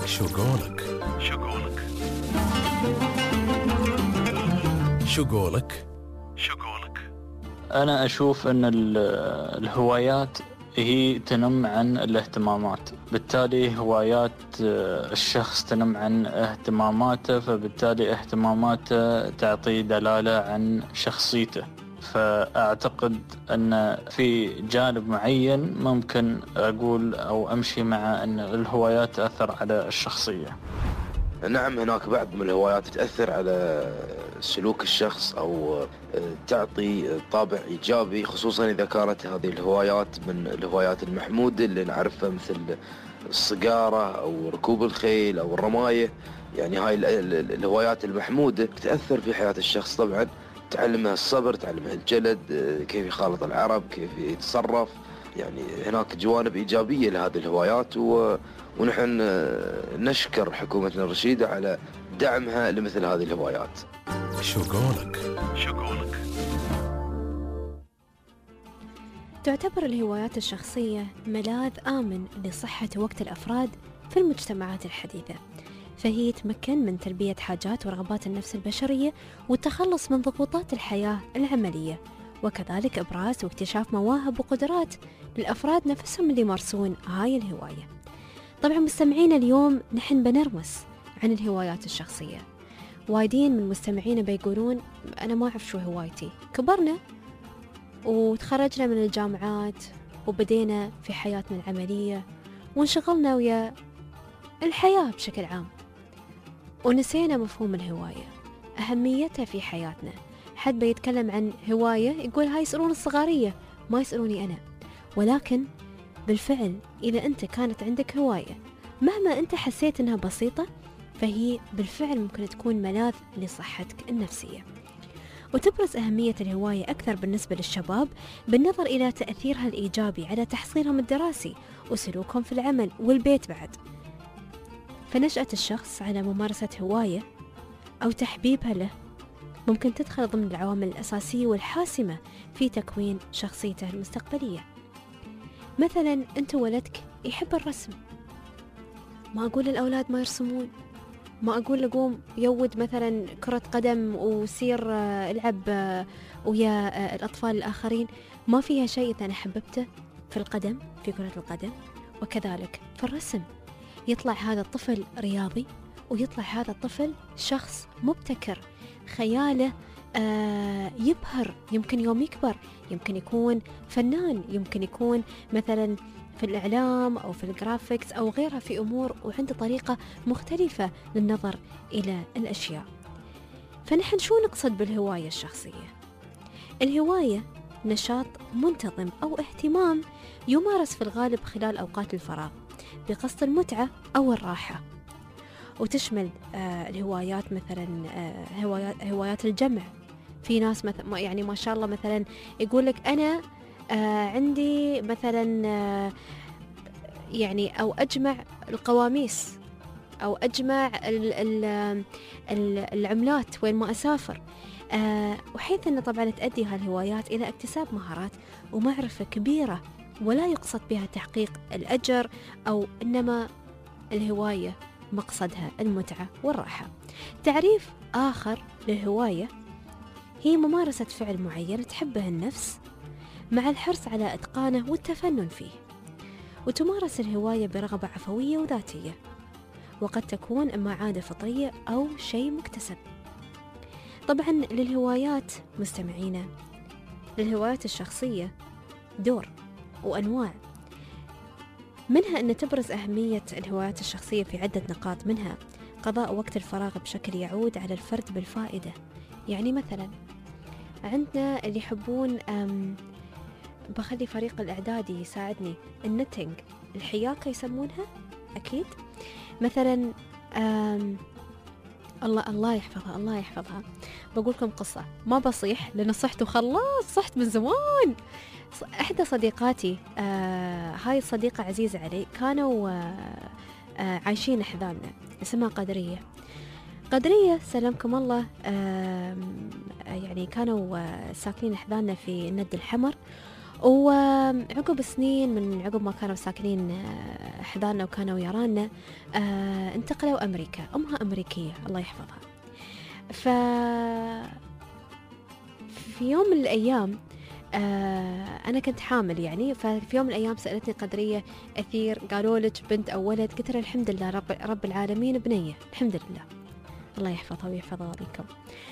شو قولك؟ شو قولك؟ أنا أشوف أن الهوايات هي تنم عن الاهتمامات، بالتالي هوايات الشخص تنم عن اهتماماته، فبالتالي اهتماماته تعطي دلالة عن شخصيته. فأعتقد أن في جانب معين ممكن أقول أو أمشي مع أن الهوايات تأثر على الشخصية. نعم، هناك بعض من الهوايات تأثر على سلوك الشخص أو تعطي طابع إيجابي، خصوصا إذا كانت هذه الهوايات من الهوايات المحمودة اللي نعرفها، مثل الصقارة أو ركوب الخيل أو الرماية. يعني هاي الهوايات المحمودة تأثر في حياة الشخص طبعا، تعلمها الصبر، تعلمها الجلد، كيف يخالط العرب، كيف يتصرف. يعني هناك جوانب إيجابية لهذه الهوايات، ونحن نشكر حكومتنا الرشيدة على دعمها لمثل هذه الهوايات. شو قولك؟ تعتبر الهوايات الشخصية ملاذ آمن لصحة وقت الأفراد في المجتمعات الحديثة، فهي تمكن من تلبية حاجات ورغبات النفس البشرية والتخلص من ضغوطات الحياة العملية، وكذلك إبراز واكتشاف مواهب وقدرات للأفراد نفسهم اللي يمارسون هاي الهواية. طبعا مستمعين، اليوم نحن بنرمس عن الهوايات الشخصية. وايدين من مستمعينا بيقولون أنا ما أعرف شو هوايتي. كبرنا وتخرجنا من الجامعات وبدينا في حياتنا العملية وانشغلنا ويا الحياة بشكل عام، ونسينا مفهوم الهواية، أهميتها في حياتنا. حد بيتكلم عن هواية يقول هاي يسألون الصغارية، ما يسألوني أنا. ولكن بالفعل إذا أنت كانت عندك هواية مهما أنت حسيت أنها بسيطة، فهي بالفعل ممكن تكون ملاذ لصحتك النفسية. وتبرز أهمية الهواية أكثر بالنسبة للشباب بالنظر إلى تأثيرها الإيجابي على تحصيلهم الدراسي وسلوكهم في العمل والبيت بعد. فنشأة الشخص على ممارسة هواية أو تحبيبها له ممكن تدخل ضمن العوامل الأساسية والحاسمة في تكوين شخصيته المستقبلية. مثلا أنت ولدك يحب الرسم، ما أقول للأولاد ما يرسمون، ما أقول لقوم يود مثلا كرة قدم وسير العب ويا الأطفال الآخرين، ما فيها شيء إذا أنا حببته في القدم، في كرة القدم. وكذلك في الرسم، يطلع هذا الطفل رياضي، ويطلع هذا الطفل شخص مبتكر، خياله يبهر. يمكن يوم يكبر يمكن يكون فنان، يمكن يكون مثلا في الإعلام أو في الجرافيكس أو غيرها في أمور، وعنده طريقة مختلفة للنظر إلى الأشياء. فنحن شو نقصد بالهواية الشخصية؟ الهواية نشاط منتظم أو اهتمام يمارس في الغالب خلال أوقات الفراغ بقصد المتعة أو الراحة، وتشمل الهوايات مثلا هوايات الجمع. في ناس مثلا يعني ما شاء الله مثلا يقول لك أنا عندي مثلا يعني أو أجمع القواميس أو أجمع العملات وين ما أسافر، وحيث أن طبعا تؤدي هالهوايات إلى اكتساب مهارات ومعرفة كبيرة، ولا يقصد بها تحقيق الأجر، أو إنما الهواية مقصدها المتعة والراحة. تعريف آخر للهواية هي ممارسة فعل معين تحبه النفس مع الحرص على إتقانه والتفنن فيه، وتمارس الهواية برغبة عفوية وذاتية، وقد تكون إما عادة فطرية أو شيء مكتسب. طبعا للهوايات مستمعينا، للهوايات الشخصية دور وأنواع، منها أن تبرز أهمية الهوايات الشخصية في عدة نقاط، منها قضاء وقت الفراغ بشكل يعود على الفرد بالفائدة. يعني مثلا عندنا اللي يحبون بخلي فريق الإعدادي يساعدني، النتنج، الحياكة يسمونها أكيد. مثلا الله يحفظها. بقول لكم قصة، ما بصيح لأن صحت وخلاص، صحت من زمان. إحدى صديقاتي، هاي الصديقة عزيزة علي، كانوا عايشين أحذاننا، اسمها قدرية سلامكم الله. يعني كانوا ساكنين أحذاننا في الند الحمر، وعقب سنين من عقب ما كانوا ساكنين حذانا وكانوا ويرانا انتقلوا أمريكا. أمها أمريكية الله يحفظها. في يوم من الأيام أنا كنت حامل يعني، ففي يوم من الأيام سألتني قدرية أثير قالوا لك بنت أو ولد؟ قلت لها الحمد لله رب العالمين بنية الحمد لله الله يحفظها ويحفظها لكم.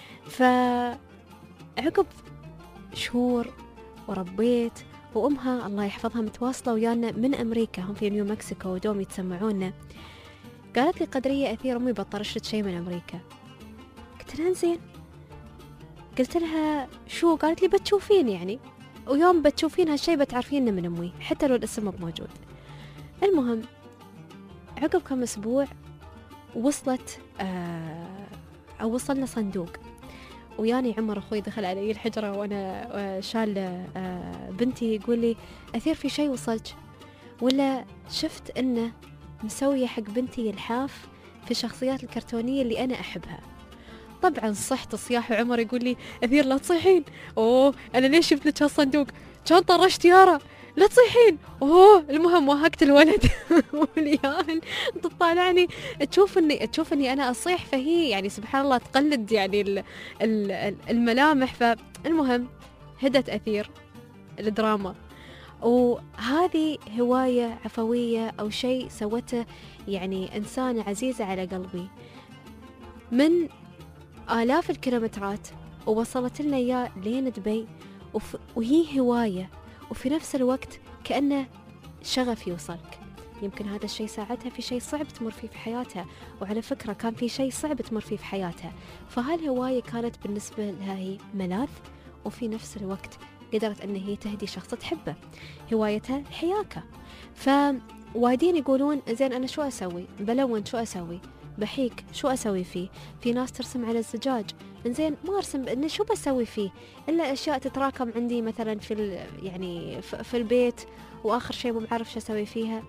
فعقب شهور وربيت، وأمها الله يحفظها متواصلة ويانا من أمريكا، هم في نيو مكسيكو ودوم يتسمعونا. قالت لي قدرية أثير أمي بطرشت شيء من أمريكا. قلت لها زين، قلت لها شو؟ قالت لي بتشوفين يعني، ويوم بتشوفين هالشي بتعرفين من أمي حتى لو الاسم مو موجود. المهم عقب كم أسبوع وصلت أو وصلنا صندوق، وياني عمر أخوي دخل علي الحجرة وأنا شال بنتي يقول لي أثير في شيء وصلت، ولا شفت إنه مسوية حق بنتي الحاف في الشخصيات الكرتونية اللي أنا أحبها. طبعا صحت صياح، وعمر يقول لي أثير لا تصيحين، أوه أنا ليش جبت لك هالصندوق؟ كان طرشت يارا لا تصيحين. أوه المهم واهقت الولد واليان تطالعني تشوف اني انا اصيح، فهي يعني سبحان الله تقلد يعني الملامح. فالمهم هدت أثير الدراما، وهذه هواية عفوية أو شيء سوته يعني إنسانة عزيزة على قلبي من آلاف الكيلومترات، ووصلت لنا إياه لين دبي، وهي هواية وفي نفس الوقت كأنه شغف يوصلك. يمكن هذا الشيء ساعدها في شيء صعب تمر فيه في حياتها، وعلى فكرة كان في شيء صعب تمر فيه في حياتها، فهالهواية كانت بالنسبة لها هي ملاذ، وفي نفس الوقت قدرت أن هي تهدي شخص تحبه. هوايتها الحياكة. فوايدين يقولون زين أنا شو أسوي؟ بلون شو أسوي؟ بحيك شو أسوي فيه؟ في ناس ترسم على الزجاج، إنزين ما أرسم إن شو بسوي فيه إلا أشياء تتراكم عندي مثلا يعني في البيت، وآخر شيء مو بعرف شو أسوي فيها.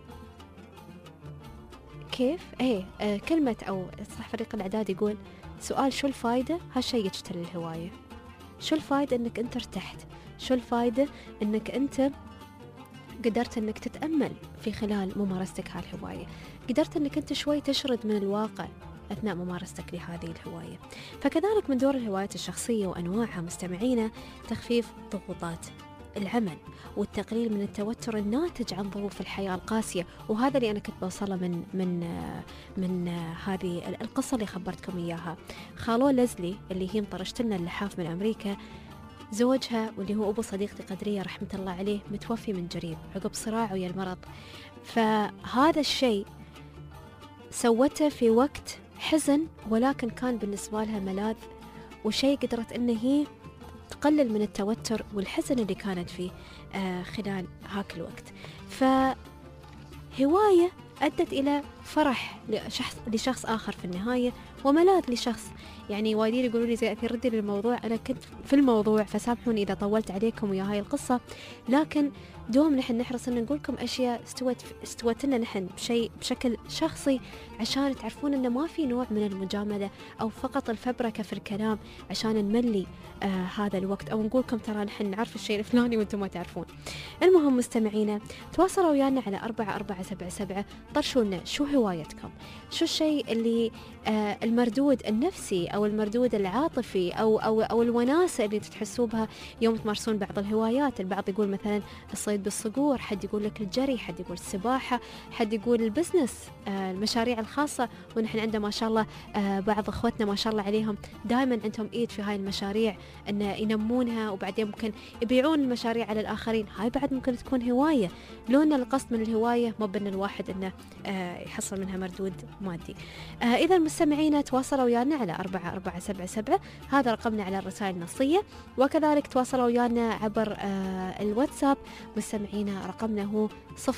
كيف؟ كلمة أو صح فريق الإعداد يقول سؤال شو الفايدة؟ هالشيء يجتل الهواية. شو الفايدة إنك أنت ارتحت؟ شو الفايدة إنك أنت قدرت إنك تتأمل في خلال ممارستك هالهواية؟ قدرت إنك أنت شوي تشرد من الواقع أثناء ممارستك لهذه الهواية. فكذلك من دور الهوايات الشخصية وأنواعها مستمعينا تخفيف ضغوطات العمل والتقليل من التوتر الناتج عن ظروف الحياة القاسية. وهذا اللي أنا كنت بوصله من هذه القصة اللي خبرتكم إياها. خالو لزلي اللي هي مطرشت لنا اللحاف من أمريكا، زوجها واللي هو أبو صديقتي قدرية رحمة الله عليه متوفي من قريب عقب صراعه ويا المرض. فهذا الشيء سوته في وقت حزن، ولكن كان بالنسبة لها ملاذ وشيء قدرت أن هي تقلل من التوتر والحزن اللي كانت فيه خلال هاك الوقت. فهواية أدت إلى فرح لشخص آخر في النهاية، وملاذ لشخص. يعني وايدين يقولوا لي زي أثير ردي للموضوع، أنا كنت في الموضوع فسامحوني إذا طولت عليكم ويا هاي القصة، لكن دوم نحن نحرص أن نقولكم أشياء استوت لنا نحن بشكل شخصي، عشان تعرفون أنه ما في نوع من المجاملة أو فقط الفبركة في الكلام عشان نملي هذا الوقت، أو نقولكم ترى نحن نعرف الشيء الفلاني وأنتم ما تعرفون. المهم مستمعينا تواصلوا ويانا على 4477، طرشونا شو هوايتكم، شو الشيء اللي المردود النفسي أو المردود العاطفي أو الوناسة اللي تحسوا بها يوم تمارسون بعض الهوايات. البعض يقول مثلا الصيد بالصقور، حد يقول لك الجري، حد يقول السباحة، حد يقول البزنس، المشاريع الخاصة. ونحن عندنا ما شاء الله بعض أخوتنا ما شاء الله عليهم دائما عندهم إيد في هاي المشاريع، أن ينمونها وبعدين ممكن يبيعون المشاريع على الآخرين. هاي بعد ممكن تكون هواية، لو أن القصد من الهواية مو بأن الواحد أنه يحصل منها مردود مادي. إذا مستمعينا تواصلوا ويانا على 4477، هذا رقمنا على الرسائل النصية، وكذلك تواصلوا ويانا عبر الواتساب مستمعينا رقمنا هو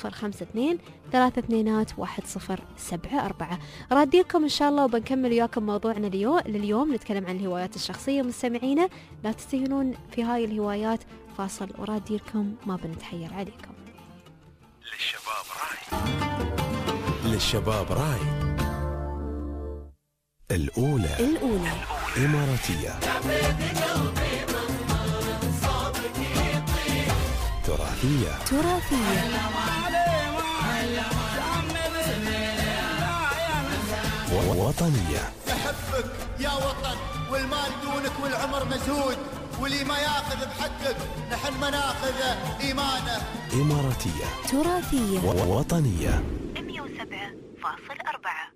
052-32-1074. راديكم إن شاء الله وبنكمل وياكم موضوعنا لليوم نتكلم عن الهوايات الشخصية. مستمعينا لا تستهينون في هاي الهوايات، فاصل وراديكم ما بنتحير عليكم. للشباب راي الأولى إماراتية، تراثية. وطنية. أحبك يا وطن، والمال دونك والعمر مزهود، واللي ما ياخذ بحقك نحن ما ناخذ إيمانه. إماراتية. تراثية. وطنية. 107.4.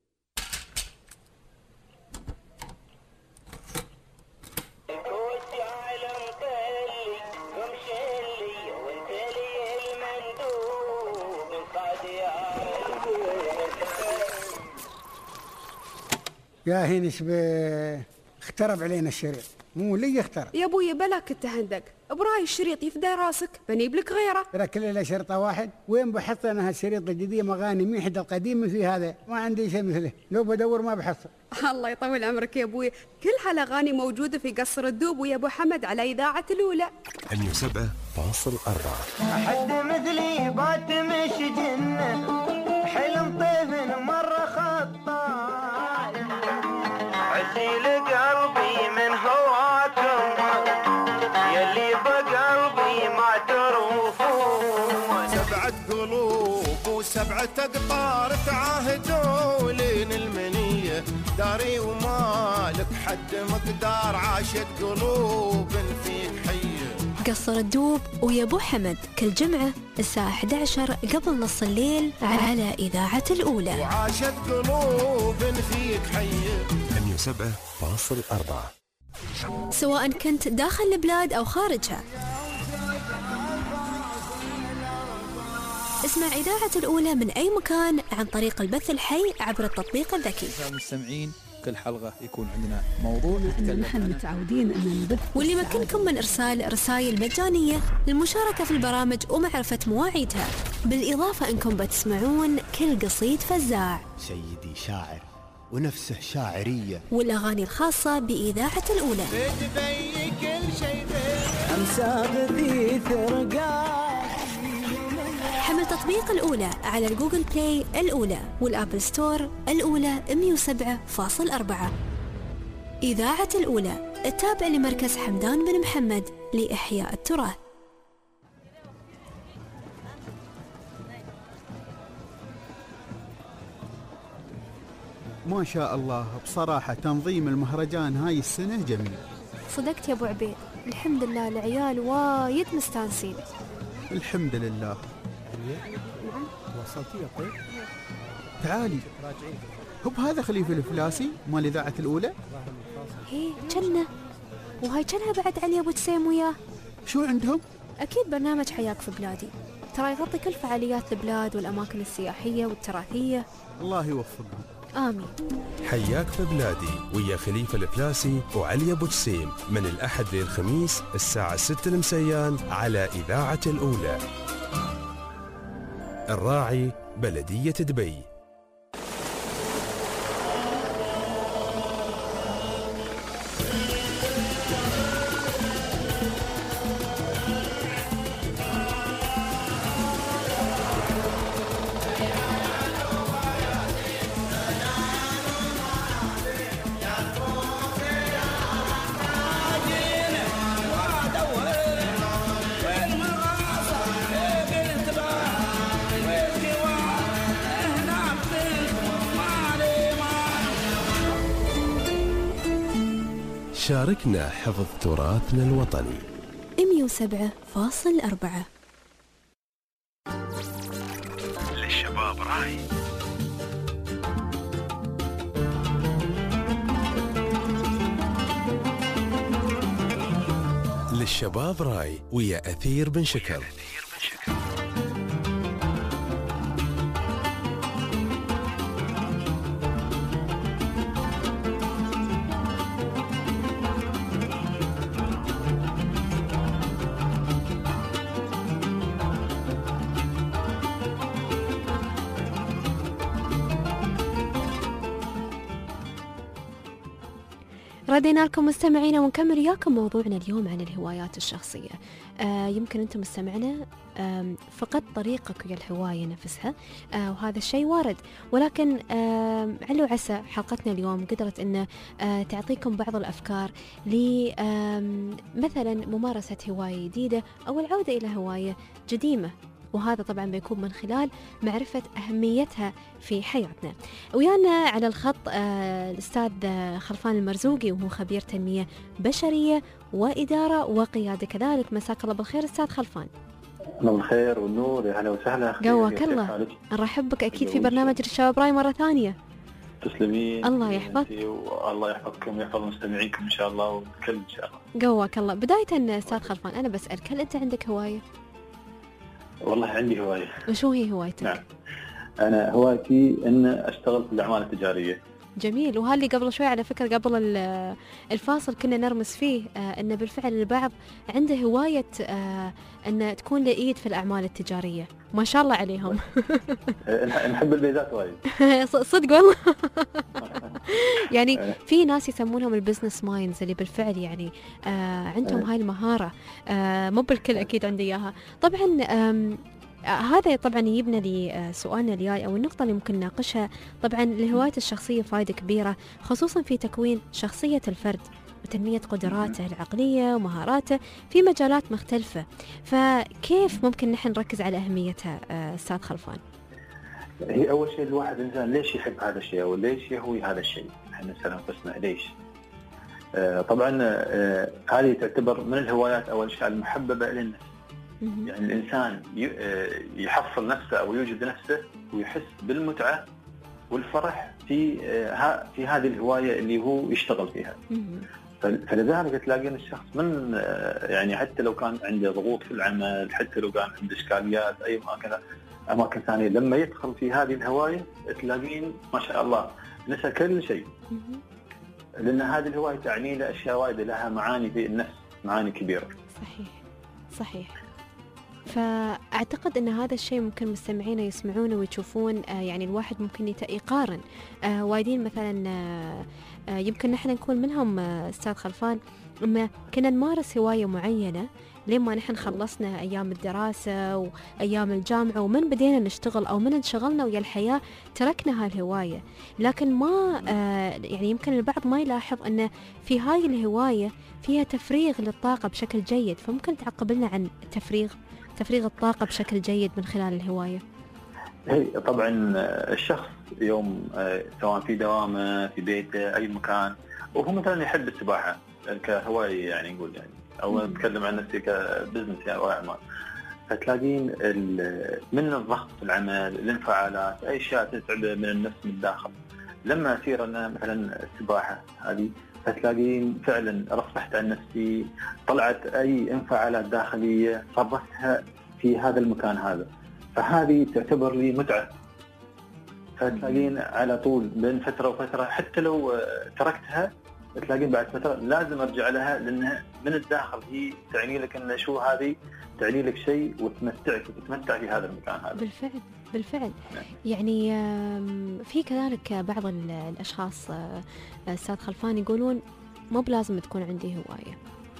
يا هينش اخترب علينا الشريط، مو لي اخترب. يا ابوي بلاك التهندق، براي الشريط يفدى راسك بنيب لك غيره. ترى كل له شرطه واحد، وين بحصل انا هالشريط الجديد مغاني ميحد القديم في هذا، ما عندي شيء مثله، لو بدور ما بحصل. الله يطول عمرك يا ابوي، كل هالاغاني موجوده في قصر الدوب ويا ابو حمد على اذاعه الاولى. 107.4. حد مثلي بات مش جنة، حلم طيف مرة خطاي، عسيل قلبي من هواكم يلي بقلبي ما تروفون. 7 قلوب و7 أقطار تعاهدوا لين المنية، داري ومالك حد مقدار، عاشت قلوب فيك حية. قصر الدوب ويا ابو حمد كل جمعة الساعة 11 قبل نص الليل على إذاعة الأولى. وعاشت قلوب فيك حية. 107.4. سواء كنت داخل البلاد أو خارجها، اسمع إذاعة الأولى من أي مكان عن طريق البث الحي عبر التطبيق الذكي. المستمعين كل حلقة يكون عندنا موضوع نحن متعودين أن نبث، واللي يمكنكم من إرسال رسائل مجانية للمشاركة في البرامج ومعرفة مواعيدها، بالإضافة أنكم بتسمعون كل قصيد فزاع، سيدي شاعر ونفسه شاعرية، والأغاني الخاصة بإذاعة الأولى. بتبي كل شيء أمسى غثيث رقاي. حمل تطبيق الأولى على الجوجل بلاي الأولى والآبل ستور الأولى 107.4. إذاعة الأولى التابع لمركز حمدان بن محمد لإحياء التراث. ما شاء الله، بصراحة تنظيم المهرجان هاي السنة جميل. صدقت يا أبو عبيد، الحمد لله العيال وايد مستانسين. الحمد لله. وصلتي يا طيب؟ تعالي، هو هذا خليفة الفلاسي مال إذاعة الأولى؟ هي جنة، وهاي جنها بعد علي أبو تسيم وياه. شو عندهم؟ أكيد برنامج حياك في بلادي، ترى يغطي كل فعاليات البلاد والأماكن السياحية والتراثية. الله يوفقهم. آمين. حياك في بلادي ويا خليفة الفلاسي وعلي أبو جسيم من الأحد للخميس الساعة 6 المسيان على إذاعة الأولى. الراعي بلدية دبي. شاركنا حفظ تراثنا الوطني. 107.4. للشباب راي. للشباب راي ويا أثير بن شكر. ردينا لكم مستمعينا ونكمل وياكم موضوعنا اليوم عن الهوايات الشخصية. يمكن أنتم مستمعنا فقدت طريقك ويا الهواية نفسها، وهذا الشيء وارد، ولكن على وعسى حلقتنا اليوم قدرت أن تعطيكم بعض الأفكار مثلا ممارسة هواية جديدة أو العودة إلى هواية قديمة، وهذا طبعا بيكون من خلال معرفة أهميتها في حياتنا. ويانا على الخط الأستاذ خلفان المرزوقي، وهو خبير تنمية بشرية وإدارة وقيادة كذلك. مساك الله بالخير أستاذ خلفان. الله بالخير والنور، يا هلا وسهلا. قواك الله، نرحب بك أكيد في برنامج الشباب راي مرة ثانية. تسلمين، الله يحفظك والله يحفظكم ويحفظ مستمعينكم إن شاء الله والكل إن شاء الله. قواك الله. بداية أستاذ خلفان أنا بسألك، هل أنت عندك هواية؟ والله عندي هواية. وشو هي هوايتك؟ نعم، أنا هوايتي أن أشتغل في الأعمال التجارية. جميل. وهاللي قبل شوي على فكرة قبل الفاصل كنا نرمز فيه أن بالفعل البعض عنده هواية أن تكون له إيد في الأعمال التجارية، ما شاء الله عليهم. نحب البيزات وايد. صدق والله. يعني في ناس يسمونهم البزنس مايندز اللي بالفعل يعني عندهم هاي المهارة، مو بالكل أكيد عنده إياها. طبعا هذا طبعا يجيبنا لسؤالنا الجاي أو النقطة اللي ممكن نناقشها. طبعا الهواية الشخصية فائدة كبيرة خصوصا في تكوين شخصية الفرد وتنمية قدراته العقلية ومهاراته في مجالات مختلفة، فكيف ممكن نحن نركز على أهميتها أستاذ خلفان؟ هي أول شيء الواحد إنسان ليش يحب هذا الشيء أو ليش يهوي هذا الشيء، احنا نسأل أنفسنا ليش. طبعا هذه تعتبر من الهوايات أو الأشياء المحببة إلى النفس. يعني الإنسان يحصل نفسه أو يوجد نفسه ويحس بالمتعة والفرح في هذه الهواية اللي هو يشتغل فيها. فلذلك تلاقين الشخص من يعني حتى لو كان عنده ضغوط في العمل، حتى لو كان عنده إشكاليات أي أماكن ثانية، لما يدخل في هذه الهواية تلاقين ما شاء الله نسى كل شيء، لأن هذه الهواية تعني له أشياء وايدة لها معاني في النفس، معاني كبيرة. صحيح. فأعتقد أن هذا الشيء ممكن مستمعينا يسمعونه ويشوفون، يعني الواحد ممكن يقارن وايدين مثلا يمكن نحن نكون منهم أستاذ خلفان، أما كنا نمارس هواية معينة لما نحن خلصنا أيام الدراسة وأيام الجامعة ومن بدينا نشتغل أو من انشغلنا ويا الحياة تركنا هالهواية، لكن ما يعني يمكن البعض ما يلاحظ أن في هاي الهواية فيها تفريغ للطاقة بشكل جيد. فممكن تعقب لنا عن تفريغ الطاقة بشكل جيد من خلال الهواية؟ هي طبعا الشخص يوم سواء في دوامه في بيته أي مكان، وهو مثلا يحب السباحة كهواية يعني نقول يعني، أو نتكلم عن نفسي كبزنس يعني أو أعمال، فتلاقين من الضغط في العمل، الانفعالات، أي أشياء تتعب من النفس من الداخل، لما أصير أنا مثلا السباحة هذه فتلاقين فعلا رفحت عن نفسي، طلعت أي انفعالات داخلية صرفتها في هذا المكان هذا، فهذه تعتبر لي متعة. فتلاقين على طول بين فترة وفترة حتى لو تركتها تلاقين بعد فترة لازم أرجع لها، لأنها من الداخل هي تعني لك أن شو هذه، تعني لك شيء وتتمتع في هذا المكان هذا. بالفعل. يعني في كذلك بعض الأشخاص أستاذ خلفان يقولون مو بلازم تكون عندي هواية،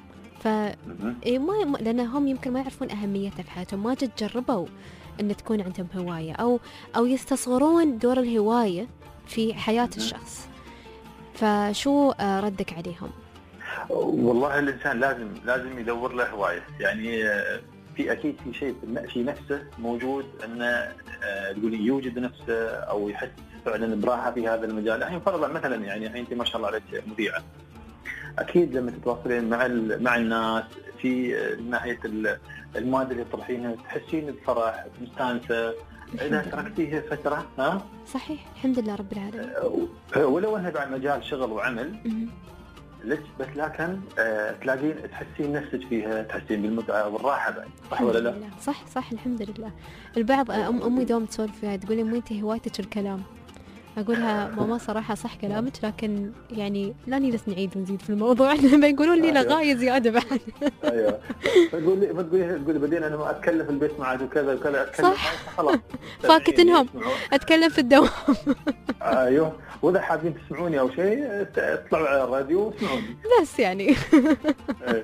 لأنهم يمكن ما يعرفون أهميتها في حياتهم، ما جد جربوا أن تكون عندهم هواية أو يستصغرون دور الهواية في حياة الشخص. فشو ردك عليهم؟ والله الإنسان لازم يدور له هواية، يعني في أكيد في شيء في نفسه موجود أنه تقولي يوجد نفسه أو يحس فعلا براحة في هذا المجال. يعني فرضا مثلا يعني أنت ما شاء الله عليك مذيعة، أكيد لما تتواصلين مع الناس في ناحية المادة اللي تطرحينها تحسين بفرح مستانسة. إذا تركتيه فترة صحيح، الحمد لله رب العالمين، ولو أنها بعد مجال شغل وعمل بس لكن تلاقين تحسين نفسك فيها، تحسين بالمتعة والراحة بعد، صح ولا لا؟ صح الحمد لله. البعض أمي دوم تسولف فيها تقول لي أمي أنت هوايتك الكلام، أقولها ماما صراحة صح كلامك، لكن يعني لا نجلس نعيد ونزيد في الموضوع، بيقولون لي لغاية زيادة بعد. أيوة. تقولي بعدين أنا ما أتكلم في البيت معك وكذا أتكلم خلاص فاكتنهم أتكلم في الدوام. أيوه، وإذا حابين تسمعوني أو شيء اطلعوا على الراديو واسمعوني بس يعني.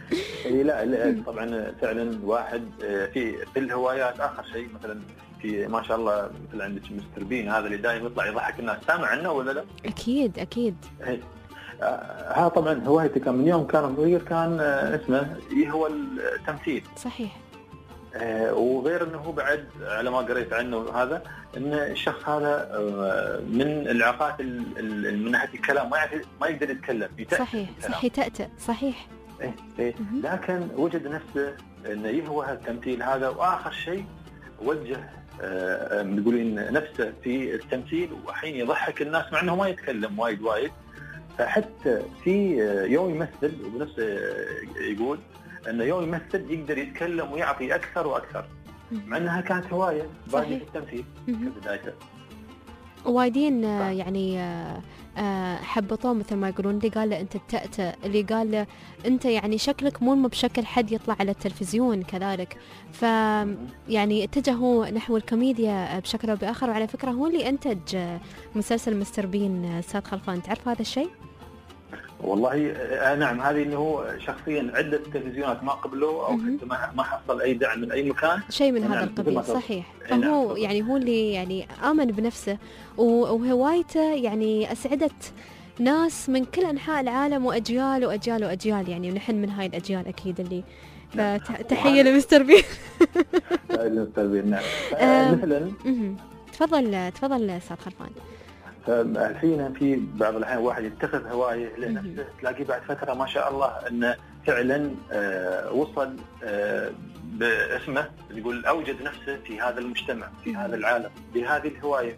لا طبعا فعلا واحد في الهوايات اخر شيء مثلا في ما شاء الله مثل عندك مستر بين هذا اللي دائما يطلع يضحك الناس، سامع عنه ولا لا؟ اكيد. ها طبعا هوايتي كان من يوم كان صغير كان اسمه هو التمثيل. صحيح. وغير انه بعد على ما قريت عنه هذا ان الشخص هذا من الاعاقات من ناحيه الكلام ما يقدر يتكلم. صحيح يتأتأ. صحيح. إيه. لكن وجد نفسه انه يهوى التمثيل هذا، واخر شيء وجه بيقولين نفسه في التمثيل، وحين يضحك الناس مع انه ما يتكلم وايد. فحتى في يوم يمثل وبنفسه يقول انه يوم يمثل يقدر يتكلم ويعطي اكثر واكثر، مع انها كانت هوايه باقي في التمثيل كبدايته. وايدين يعني حبطوه مثل ما يقولون، اللي قال له انت التأتأ، اللي قال له انت يعني شكلك مو بشكل حد يطلع على التلفزيون كذلك. ف يعني اتجهوا نحو الكوميديا بشكل او باخر. وعلى فكره هو اللي انتج مسلسل مستر بين. استاذ خلفان تعرف هذا الشيء؟ والله نعم، هذه انه هو شخصيا عده تلفزيونات ما قبلوه او حتى ما حصل اي دعم من اي مكان، شيء من هذا القبيل. صحيح. فهو يعني هو اللي يعني آمن بنفسه، وهوايته يعني أسعدت ناس من كل أنحاء العالم وأجيال وأجيال وأجيال يعني، ونحن من هاي الأجيال أكيد اللي تحية لمستر بين. مستر بين نعم. مثلا تفضل أستاذ خلفان. الحين في بعض الأحيان واحد يتخذ هواية لنفسه، تلاقيه بعد فترة ما شاء الله أنه فعلا وصل باسمه، يقول أوجد نفسه في هذا المجتمع، في هذا العالم، بهذه الهواية.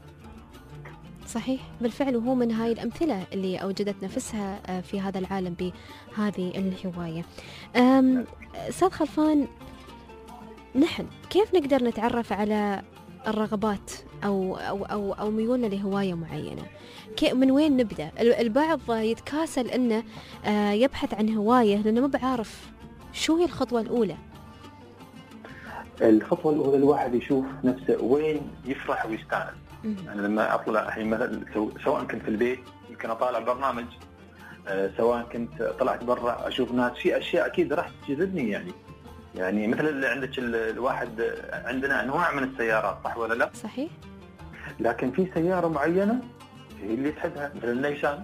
صحيح بالفعل، وهو من هاي الأمثلة اللي أوجدت نفسها في هذا العالم بهذه الهواية. أستاذ خلفان، نحن كيف نقدر نتعرف على الرغبات أو ميولنا لهواية معينة؟ من وين نبدأ؟ البعض يتكاسل إنه يبحث عن هواية لأنه ما بعرف شو هي الخطوة الأولى. الخطوة الأولى الواحد يشوف نفسه وين يفرح ويستانس. أنا لما أطلع الحين مثلا سواء كنت في البيت يمكن أطالع برنامج، سواء كنت طلعت برا أشوف ناس، في أشياء أكيد راح تجذبني يعني مثل اللي عندك الواحد عندنا أنواع من السيارات، صح ولا لا؟ صحيح. لكن في سيارة معينة هي اللي تحبها، مثل النيسان،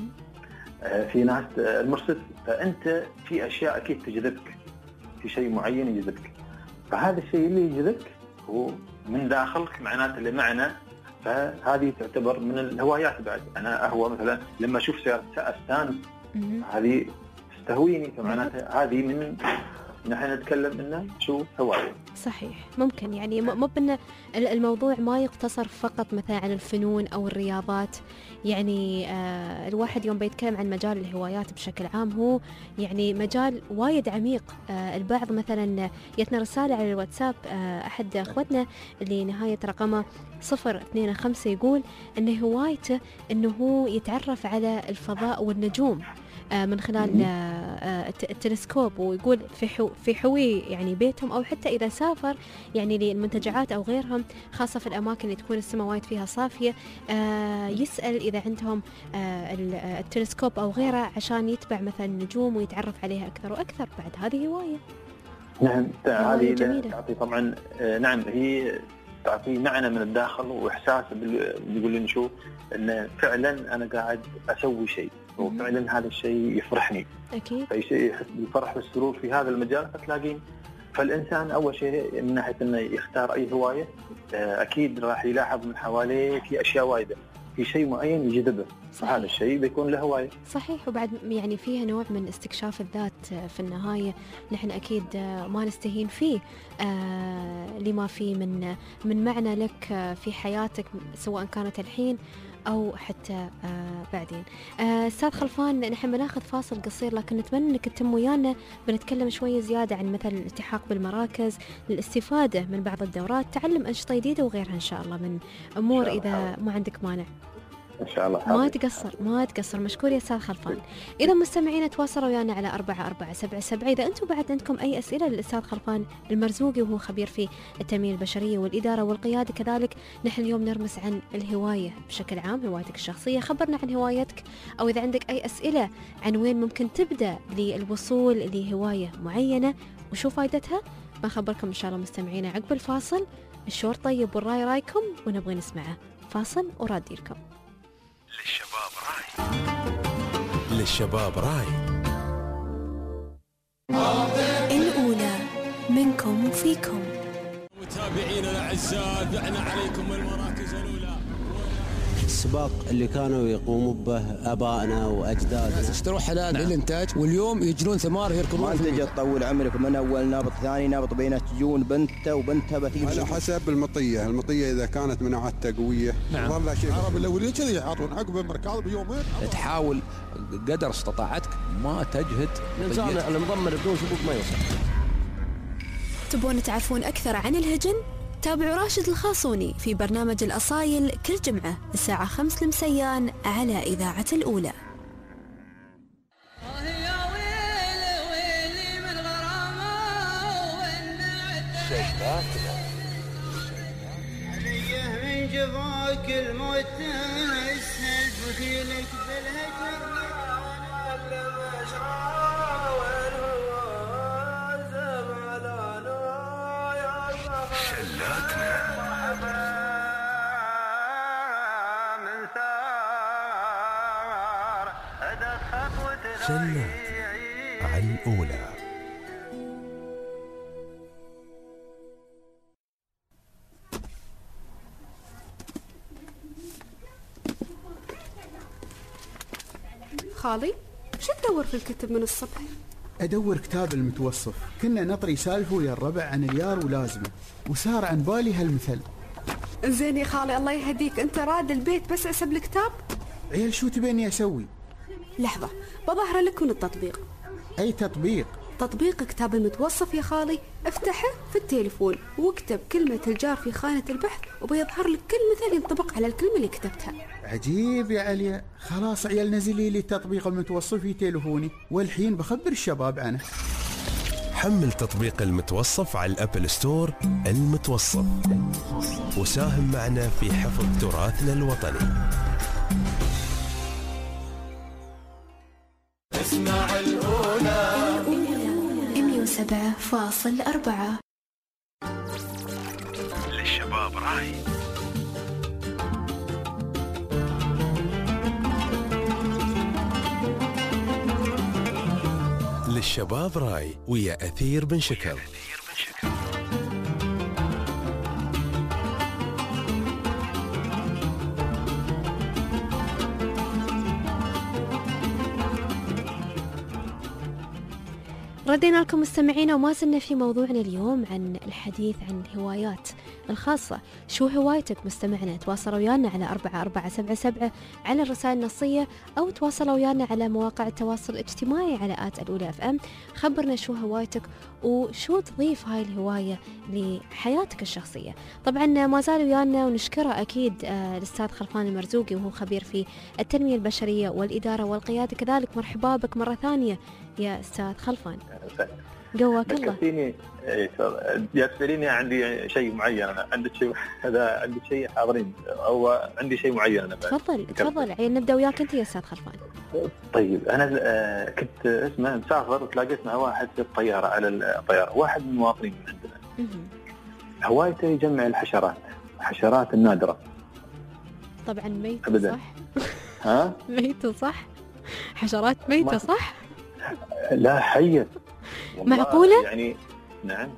في ناس المرسيدس. فأنت في أشياء أكيد تجذبك، في شيء معين يجذبك، فهذا الشيء اللي يجذبك هو من داخلك، معناته اللي معنا. فهذه تعتبر من الهوايات. بعد أنا أهوى مثلا لما أشوف سيارة أستانس، هذه تستهويني، فمعناته هذه من نحن نتكلم إنه شو هواية. صحيح. ممكن يعني مو بأن الموضوع ما يقتصر فقط مثلا على الفنون أو الرياضات. يعني الواحد يوم بيتكلم عن مجال الهوايات بشكل عام هو يعني مجال وايد عميق. البعض مثلا يتنا رسالة على الواتساب، أحد أخوتنا اللي نهاية رقمه 025 يقول أن هوايته أنه هو يتعرف على الفضاء والنجوم من خلال التلسكوب، ويقول في حوي يعني بيتهم، أو حتى إذا سافر يعني للمنتجعات أو غيرهم، خاصة في الأماكن اللي تكون السماء وايد فيها صافية، يسأل إذا عندهم التلسكوب أو غيره عشان يتبع مثلا النجوم ويتعرف عليها أكثر وأكثر. بعد هذه هواية. نعم، هذه تعطي طبعا. نعم، هي تعطي معنى من الداخل وإحساس بيقول لي نشوف إن فعلا أنا قاعد أسوي شيء، وفعلا هذا الشيء يفرحني. أكيد. أي شيء يحس بالفرح والسرور في هذا المجال. فتلاقين فالإنسان أول شيء من ناحية إنه يختار أي هواية، أكيد راح يلاحظ من حواليه في أشياء وايدة، في شيء معين يجذبه، فهذا الشيء بيكون له هواية. صحيح. وبعد يعني فيها نوع من استكشاف الذات في النهاية، نحن أكيد ما نستهين فيه، لما فيه من معنى لك في حياتك، سواء كانت الحين أو حتى بعدين. أستاذ خلفان، نحن بناخذ فاصل قصير، لكن نتمنى أنك تتم ويانا بنتكلم شوية زيادة عن مثل الالتحاق بالمراكز، الاستفادة من بعض الدورات، تعلم أنشطة جديدة وغيرها إن شاء الله من أمور، إذا ما عندك مانع. إن شاء الله. ما تقصر مشكور يا أستاذ خلفان. إذا مستمعينا تواصلوا ويانا على 4477. إذا أنتم بعد عندكم أي أسئلة للأستاذ خلفان المرزوقي وهو خبير في التنمية البشرية والإدارة والقيادة كذلك، نحن اليوم نرمس عن الهواية بشكل عام، هوايتك الشخصية. خبرنا عن هوايتك، أو إذا عندك أي أسئلة عن وين ممكن تبدأ للوصول لهواية معينة وشو فايدتها، بنخبركم إن شاء الله مستمعينا عقب الفاصل. الشور طيب والراي رايكم ونبغي نسمعه. فاصل ورادي لكم. للشباب راي. الأولى منكم وفيكم. متابعينا الأعزاء، دعنا عليكم المراكز الأولى. السباق اللي كانوا يقوموا به آبائنا وأجدادنا، اشتروا حلال للإنتاج، واليوم يجرون ثمار يركضون. ما أنت جاي تطول عمرك، من أول نابط ثاني نابط بينه تجون بنته وبنتها بتيجي على حسب المطية إذا كانت مناعتها قوية. نعم. العرب الأولين كذي يحطون عقب المركض بيومين. تحاول قدر استطاعتك ما تجهد. الإنسان المضمر بدون سبوق ما يوصل. تبون تعرفون أكثر عن الهجن؟ تابعوا راشد الخاصوني في برنامج الأصايل كل جمعة الساعة 5 المسيان على إذاعة الأولى. من جفاك الموت تسهل بخيلك بالهجر. شلات على الأولى. خالي شو تدور في الكتب من الصبح؟ أدور كتاب المتوصف. كنا نطري سالفه ويا الربع عن اليار ولازمه، وصار عن بالي هالمثل. زين يا خالي الله يهديك، انت راد البيت بس اسب الكتاب؟ عيال شو تبيني أسوي؟ لحظة بظهر لك من التطبيق. أي تطبيق؟ تطبيق كتاب المتوصف يا خالي. افتحه في التليفون واكتب كلمة الجار في خانة البحث وبيظهر لك كل مثل ينطبق على الكلمة اللي كتبتها. عجيب يا عليا. خلاص عيال نزلي لي التطبيق المتوصف في تليفوني، والحين بخبر الشباب عنه. حمل تطبيق المتوصف على الأبل ستور. المتوصف، وساهم معنا في حفظ تراثنا الوطني. اسمع الأولى 107.4. للشباب راي. للشباب راي ويا أثير بن شكل. ردينا لكم مستمعينا، وما زلنا في موضوعنا اليوم عن الحديث عن الهوايات الخاصة. شو هوايتك مستمعنا؟ تواصلوا ويانا على 4477 على الرسائل النصية، أو تواصلوا ويانا على مواقع التواصل الاجتماعي على الأولى FM. خبرنا شو هوايتك وشو تضيف هاي الهواية لحياتك الشخصية. طبعا ما زال ويانا ونشكره أكيد الأستاذ خلفان المرزوقي وهو خبير في التنمية البشرية والإدارة والقيادة كذلك. مرحبا بك مرة ثانية يا أستاذ خلفان. قواك الله. تسأليني عندي شيء معين، أنا عندي شيء هذا، عندي شيء حاضرين أو عندي شيء معين أنا. تفضل عيل، نبدأ وياك أنت يا أستاذ خلفان. طيب أنا كنت مسافر وتلاقيت مع واحد في الطيارة، على الطيارة واحد من المواطنين من عندنا. هوايته يجمع الحشرات النادرة. طبعا ميتة أبداً. صح؟ ها؟ ميتة صح؟ حشرات ميتة صح؟ لا حية. معقولة؟ يعني نعم.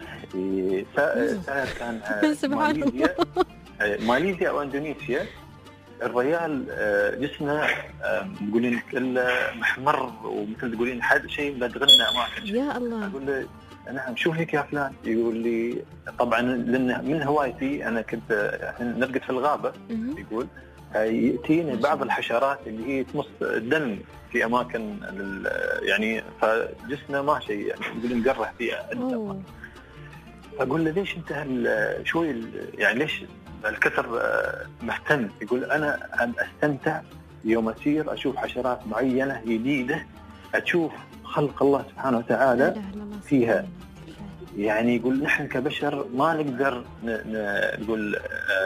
سنة كان ماليزيا أو إندونيسيا. الريال جسمه تقولين محمر، ومثل تقولين حد شيء مدغنا أماكن. يا الله. أقول له نعم شو هيك يا فلان؟ يقول لي طبعا لأن من هوايتي أنا كنت نرقد في الغابة. يقول يأتيني بعض الحشرات اللي هي تمص الدم في أماكن يعني فجسمه ما شيء يعني يقول مقرح فيها الدم. أقول له ليش أنت شوي يعني ليش الكسر مهتم، يقول أنا أستمتع يوم أسير أشوف حشرات معينة جديدة، أشوف خلق الله سبحانه وتعالى فيها. يعني يقول نحن كبشر ما نقدر نقول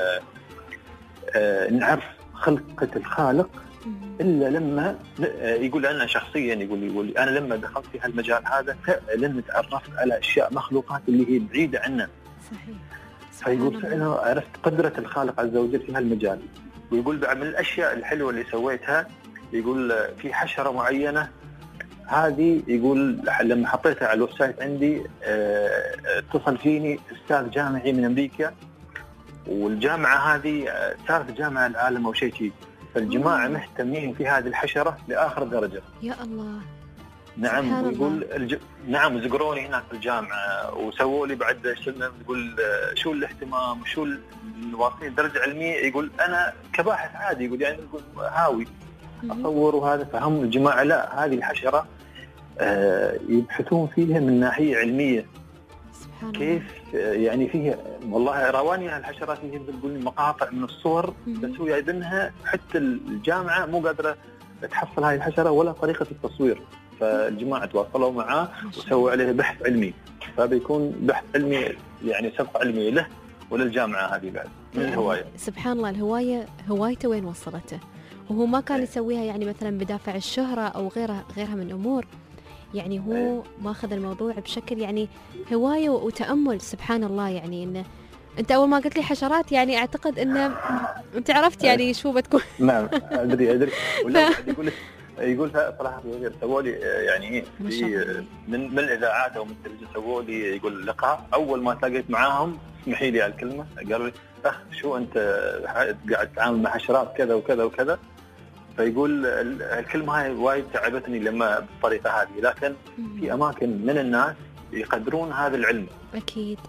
نعرف خلقة الخالق إلا لما يقول أنا شخصيا يقول أنا لما دخلت في هالمجال هذا فعلا تعرفت على أشياء مخلوقات اللي هي بعيدة عنا. صحيح. فيقول فعلا عرفت قدرة الخالق عز وجل في هالمجال. ويقول بعد من الأشياء الحلوة اللي سويتها، يقول في حشرة معينة هذه، يقول لما حطيتها على الويب سايت عندي اتصل فيني أستاذ جامعي من أمريكا، والجامعة هذه ثالث جامعة العالم أو شيء شيء، فالجماعة مهتمين في هذه الحشرة لآخر درجة. يا الله. نعم. ويقول نعم زقروني هناك في الجامعة وسووا لي بعد يقول شو الاهتمام وشو الواصلين درجة علمية. يقول أنا كباحث عادي، يقول يعني يقول هاوي أصور وهذا، فهم الجماعة لا هذه الحشرة يبحثون فيها من ناحية علمية. كيف يعني فيها والله رواني هالحشرات هي تقول مقاطع من الصور بس هو جايبينها، حتى الجامعة مو قادرة تحصل هاي الحشرة ولا طريقة التصوير، فالجماعة تواصلوا معاه وسووا عليه بحث علمي، فبيكون بحث علمي يعني سبق علمي له وللجامعة هذه بعد من الهواية. سبحان الله، الهواية هوايته وين وصلته، وهو ما كان يسويها يعني مثلا بدافع الشهرة أو غيرها من أمور، يعني هو ماخذ الموضوع بشكل يعني هواية وتأمل. سبحان الله. يعني إنه أنت أول ما قلت لي حشرات يعني أعتقد إنه أنت عرفت يعني شو بتكون. نعم أدري. ولا يقول صراحة سووا لي يعني في من الإذاعات أو من التلفزيون سووا لي يقول لقاء، أول ما تلاقيت معاهم اسمحي لي على الكلمة قالوا لي أخ شو أنت قاعد تتعامل مع حشرات كذا وكذا وكذا. فيقول الكلمة هاي وايد تعبتني لما بالطريقة هذه، لكن في أماكن من الناس يقدرون هذا العلم. أكيد.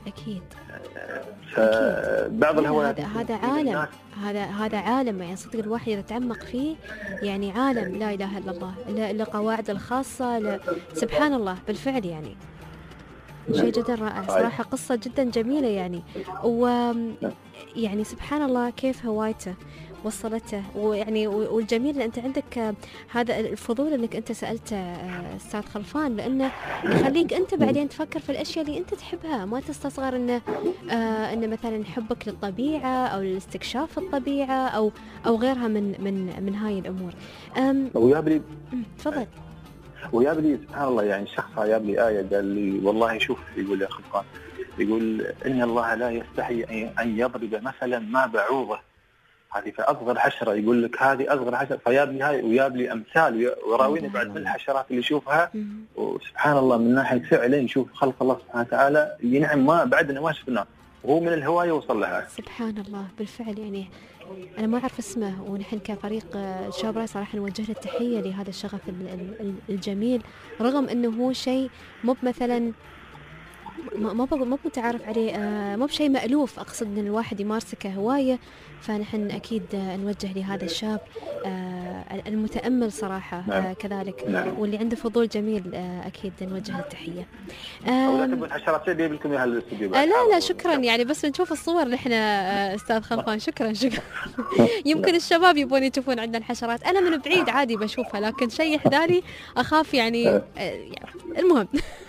فبعض الهوايات هذا عالم، هذا عالم يعني صدق الواحد يتعمق فيه، يعني عالم لا إله إلا الله، إلا قواعد الخاصة سبحان الله. بالفعل يعني شيء جدا رائع صراحة، قصة جدا جميلة يعني. ويعني سبحان الله كيف هوايته وصلته، ويعني والجميل ان انت عندك هذا الفضول انك انت سالت استاذ خلفان، لانه يخليك انت بعدين تفكر في الاشياء اللي انت تحبها، ما تستصغر انه مثلا حبك للطبيعه او لاستكشاف الطبيعه او غيرها من هاي الامور. ويا بلي تفضل. ويا بلي سبحان الله، يعني شخص جاب لي آية قال لي والله شوف، يقول يا خلفان، يقول إن الله لا يستحي أن يضرب مثلا ما بعوضة، هذه فأصغر حشرة، يقول لك هذه أصغر حشرة، فياب لي هاي وياب لي أمثال وراويني بعد من الحشرات اللي يشوفها. وسبحان الله من ناحية فعلا نشوف خلق الله سبحانه وتعالى اللي نعم ما بعدنا ما شفناه، وهو من الهواية وصل لها. سبحان الله. بالفعل يعني أنا ما أعرف اسمه، ونحن كفريق شباب راي صراحة نوجه له التحية لهذا الشغف الجميل، رغم أنه هو شيء مو مثلا مو متعارف عليه، مو بشيء مألوف، أقصد أن الواحد يمارسه كهواية، فنحن أكيد نوجه لهذا الشاب المتأمل صراحة كذلك، واللي عنده فضول جميل أكيد نوجه له التحية. ولا تبون حشرات شيء بيجيبلكم اياها الاستوديو؟ لا شكرا، يعني بس نشوف الصور نحن أستاذ خلفان. شكرا. يمكن الشباب يبون يشوفون عندنا الحشرات، أنا من بعيد عادي بشوفها، لكن شيء يحذالي أخاف يعني. المهم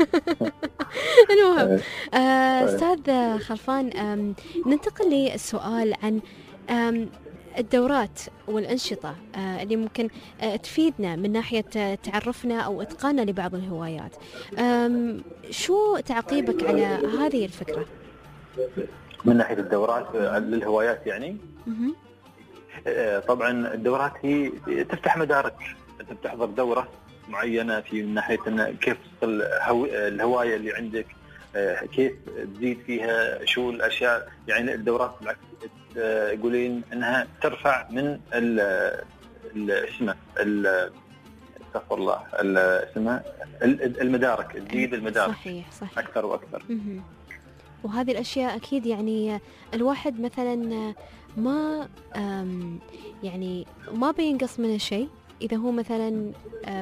أستاذ خلفان، ننتقل للسؤال عن الدورات والأنشطة اللي ممكن تفيدنا من ناحية تعرفنا أو إتقاننا لبعض الهوايات. شو تعقيبك على هذه الفكرة؟ من ناحية الدورات للهوايات يعني؟ طبعا الدورات هي تفتح مدارك، أنت بتحضر دورة معينة في من ناحية أن كيف تصل الهواية اللي عندك، كيف تزيد فيها، شو الأشياء. يعني الدورات بالعكس يقولين أنها ترفع من اسمه استغفر الله اسمه المدارك، تزيد المدارك. صحيح. أكثر وأكثر. وهذه الأشياء أكيد يعني الواحد مثلا ما يعني ما بينقص منها شيء، إذا هو مثلا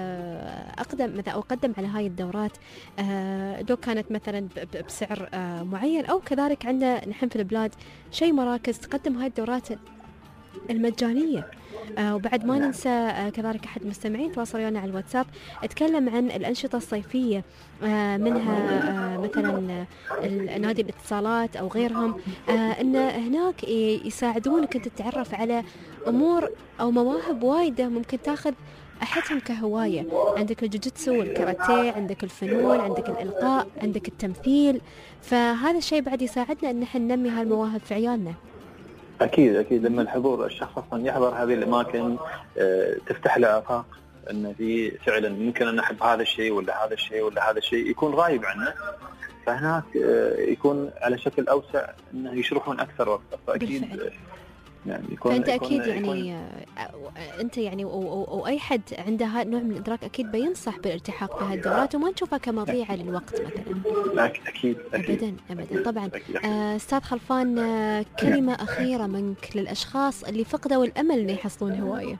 قدم على هاي الدورات لو كانت مثلا بسعر معين، أو كذلك عندنا نحن في البلاد شيء مراكز تقدم هاي الدورات المجانية. وبعد ما ننسى كذلك أحد المستمعين تواصل ويانا على الواتساب اتكلم عن الأنشطة الصيفية، منها مثلا نادي الاتصالات أو غيرهم، أن هناك يساعدونك أنت تتعرف على أمور أو مواهب وايدة ممكن تاخذ أحدهم كهواية. عندك الجوجيتسو والكاراتيه، عندك الفنون، عندك الإلقاء، عندك التمثيل. فهذا الشيء بعد يساعدنا أن نحن ننمي هالمواهب في عيالنا. أكيد لما الشخص أصلا يحضر هذه الأماكن تفتح له آفاق أن في فعلا ممكن أن أحب هذا الشيء ولا هذا الشيء ولا هذا الشيء يكون غايب عنه، فهناك يكون على شكل أوسع أنه يشرحون أكثر وأكثر. فأكيد يعني فأنت أكيد يعني أنت يعني أو أي حد عنده هذا النوع من الإدراك أكيد بينصح بالالتحاق بهذه الدورات وما نشوفها كمضيعة للوقت مثلا. أكيد أبدا طبعا. أستاذ خلفان، كلمة أخيرة منك للأشخاص اللي فقدوا الأمل أن يحصلون هواية.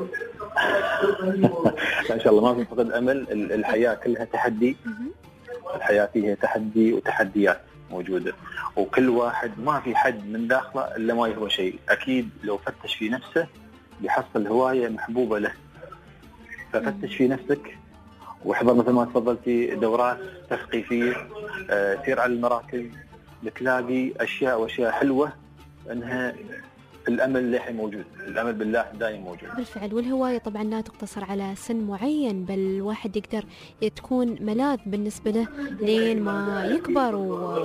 إن شاء الله ما في فقد أمل، الحياة كلها تحدي، الحياة فيها تحدي وتحديات موجودة، وكل واحد ما في حد من داخله إلا ما يهوى شيء. أكيد لو فتش في نفسه بيحصل هواية محبوبة له، ففتش في نفسك واحضر مثل ما تفضلتي دورات تثقيفية، سير على المراكز، بتلاقي أشياء وأشياء حلوة، أنها الأمل لحي موجود، الأمل بالله دائما موجود. بالفعل. والهواية طبعا لا تقتصر على سن معين، بل الواحد يقدر تكون ملاذ بالنسبة له لين ما يكبر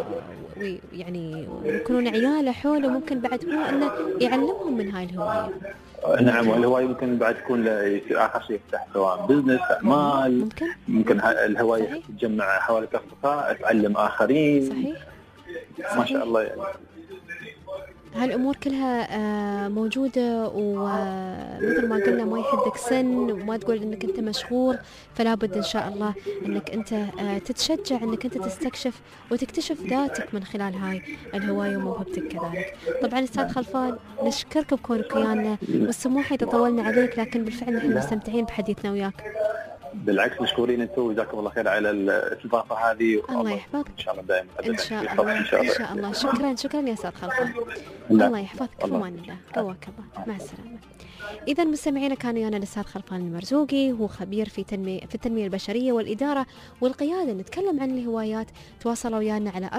ويعني ويكونون عياله حوله، ممكن بعد هو أنه يعلمهم من هاي الهواية. نعم، والهواية ممكن بعد تكون آخر شيء يفتح سواء بزنس، أعمال، ممكن الهواية تجمع حواليك أصدقاء، تعلم آخرين. صحيح. ما شاء الله يعني. هالأمور كلها موجودة، ومثل ما قلنا ما يحدك سن وما تقول أنك أنت مشغول، فلا بد إن شاء الله أنك أنت تتشجع أنك أنت تستكشف وتكتشف ذاتك من خلال هاي الهواية وموهبتك كذلك. طبعا أستاذ خلفان نشكرك بكونك ويانا، والسموح إذا طولنا عليك، لكن بالفعل نحن مستمتعين بحديثنا وياك. بالعكس مشكورين انتم، وجزاكم الله خير على الاستضافه هذه. الله يحفظك ان شاء الله دائما ان شاء الله. ان شاء الله. شكرا يا استاذ خلفان. الله يحفظك. في امان الله. قواك الله. مع السلامه. إذا مستمعينا كان ويانا الأستاذ خلفان المرزوقي، هو خبير في التنمية البشرية والإدارة والقيادة. نتكلم عن الهوايات. تواصلوا ويانا على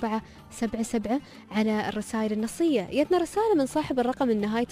4477 على الرسائل النصية. جتنا رسالة من صاحب الرقم النهايته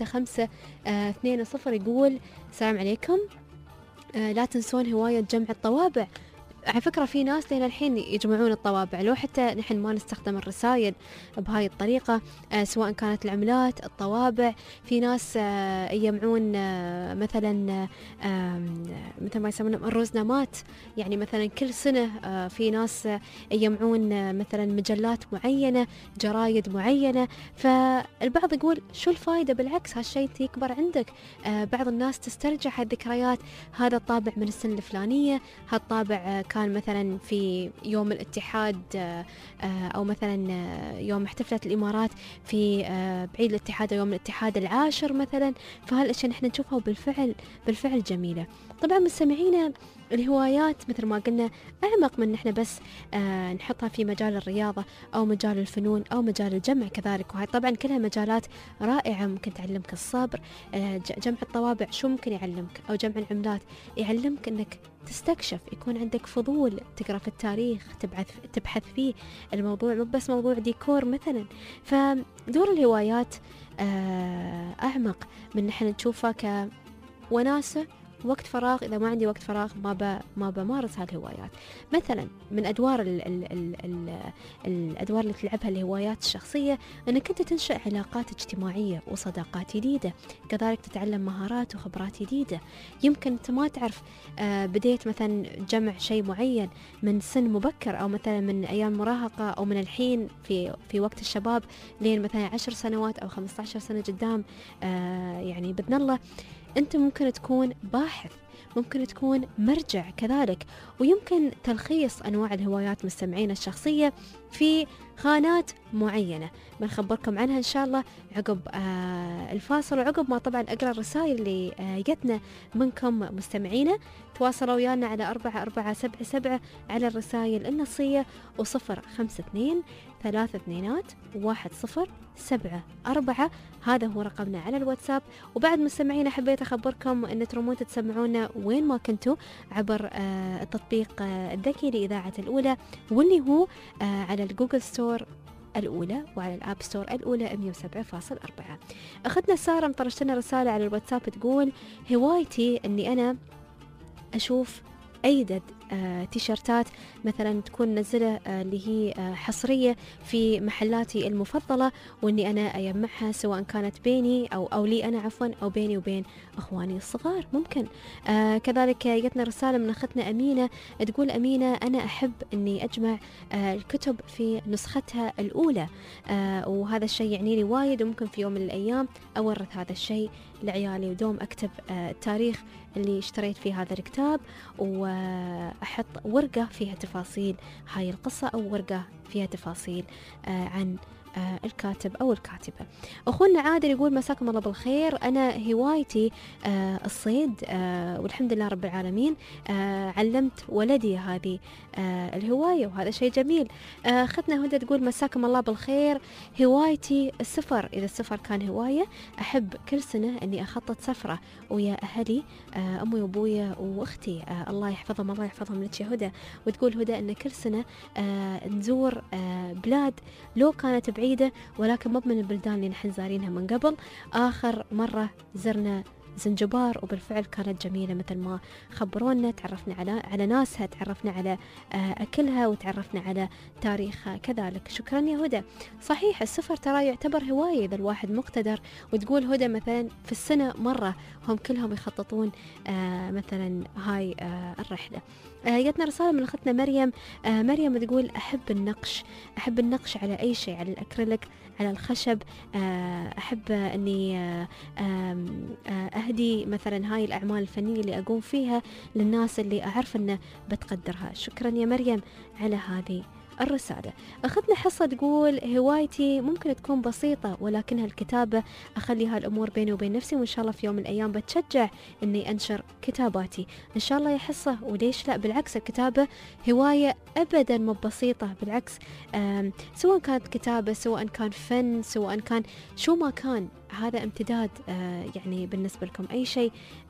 520 يقول: السلام عليكم، لا تنسون هواية جمع الطوابع. على فكرة في ناس لين الحين يجمعون الطوابع، لو حتى نحن ما نستخدم الرسائل بهاي الطريقة، سواء كانت العملات، الطوابع. في ناس يجمعون مثلا مثل ما يسمونه الروزنامات، يعني مثلا كل سنة. في ناس يجمعون مثلا مجلات معينة، جرايد معينة. فالبعض يقول شو الفائدة؟ بالعكس هالشيء يكبر عندك. بعض الناس تسترجع هالذكريات، هذا الطابع من السنة الفلانية، هالطابع كان مثلا في يوم الاتحاد، أو مثلا يوم احتفلت الإمارات في بعيد الاتحاد، يوم الاتحاد العاشر مثلا. فهالأشياء نحن نشوفها بالفعل جميلة. طبعا مستمعينا الهوايات مثل ما قلنا أعمق من نحن بس نحطها في مجال الرياضة أو مجال الفنون أو مجال الجمع كذلك، وهي طبعا كلها مجالات رائعة ممكن تعلمك الصبر. جمع الطوابع شو ممكن يعلمك؟ أو جمع العملات يعلمك أنك تستكشف، يكون عندك فضول تقرأ في التاريخ، تبحث فيه. الموضوع مو بس موضوع ديكور مثلا. فدور الهوايات أعمق من نحن نشوفها كوناسة، وقت فراغ. إذا ما عندي وقت فراغ ما بمارس هالهوايات. مثلا من أدوار الأدوار اللي تلعبها الهوايات الشخصية أنك أنت تنشأ علاقات اجتماعية وصداقات جديدة، كذلك تتعلم مهارات وخبرات جديدة. يمكن أنت ما تعرف، بديت مثلا جمع شيء معين من سن مبكر، أو مثلا من أيام مراهقة، أو من الحين في وقت الشباب لين مثلا 10 سنوات أو 15 سنة قدام، يعني بإذن الله أنت ممكن تكون باحث، ممكن تكون مرجع كذلك. ويمكن تلخيص أنواع الهوايات مستمعين الشخصية في خانات معينة بنخبركم عنها إن شاء الله عقب الفاصل، وعقب ما طبعا أقرأ الرسائل اللي جتنا منكم مستمعينا. تواصلوا ويانا على 4477 على الرسائل النصية، و052 32 107 4 هذا هو رقمنا على الواتساب. وبعد مستمعينا حبيت أخبركم أن ترمون تسمعونا وين ما كنتوا عبر التطبيق الذكي لإذاعة الأولى، واللي هو على الجوجل ستور الأولى وعلى الآب ستور الأولى 107.4. أخذنا سارة مطرشتنا رسالة على الواتساب تقول هوايتي أني أنا أشوف أيدد تيشرتات مثلا تكون نزلة اللي هي حصرية في محلاتي المفضلة، واني انا اجمعها سواء كانت بيني او لي انا عفوا، او بيني وبين اخواني الصغار ممكن. كذلك جتنا رسالة من اختنا امينة تقول امينة انا احب اني اجمع الكتب في نسختها الاولى، وهذا الشيء يعني لي وايد، وممكن في يوم من الايام اورث هذا الشيء لعيالي، ودوم اكتب التاريخ اللي اشتريت فيه هذا الكتاب، وأحط ورقة فيها تفاصيل هاي القصة، أو ورقة فيها تفاصيل عن الكاتب أو الكاتبة. أخونا عادل يقول مساكم الله بالخير، أنا هوايتي الصيد والحمد لله رب العالمين، علمت ولدي هذه الهواية وهذا شيء جميل. أختنا هدى تقول مساكم الله بالخير، هوايتي السفر، إذا السفر كان هواية أحب كل سنة أني أخطط سفرة ويا أهلي، أمي وأبويا وأختي الله يحفظهم الله يحفظهم لك يا هدى. وتقول هدى أن كل سنة نزور بلاد لو كانت بعيدة ولكن مو من البلدان اللي نحن زارينها من قبل. آخر مرة زرنا زنجبار وبالفعل كانت جميلة مثل ما خبرونا، تعرفنا على ناسها، تعرفنا على أكلها، وتعرفنا على تاريخها كذلك. شكرا يا هدى. صحيح السفر ترى يعتبر هواية إذا الواحد مقتدر. وتقول هدى مثلا في السنة مرة هم كلهم يخططون مثلا هاي الرحلة. جتنا رسالة من أختنا مريم. مريم تقول أحب النقش على أي شيء، على الأكريليك، على الخشب. أحب أني أهدي مثلا هاي الأعمال الفنية اللي أقوم فيها للناس اللي أعرف أنه بتقدرها. شكرا يا مريم على هذه الرسالة. أخذنا حصة تقول هوايتي ممكن تكون بسيطة ولكنها الكتابة، أخليها الأمور بيني وبين نفسي، وإن شاء الله في يوم من الأيام بتشجع أني أنشر كتاباتي إن شاء الله يا حصة. وليش لا، بالعكس الكتابة هواية أبدا مو بسيطة، بالعكس سواء كانت كتابة، سواء كان فن، سواء كان شو ما كان، هذا امتداد يعني بالنسبة لكم أي شيء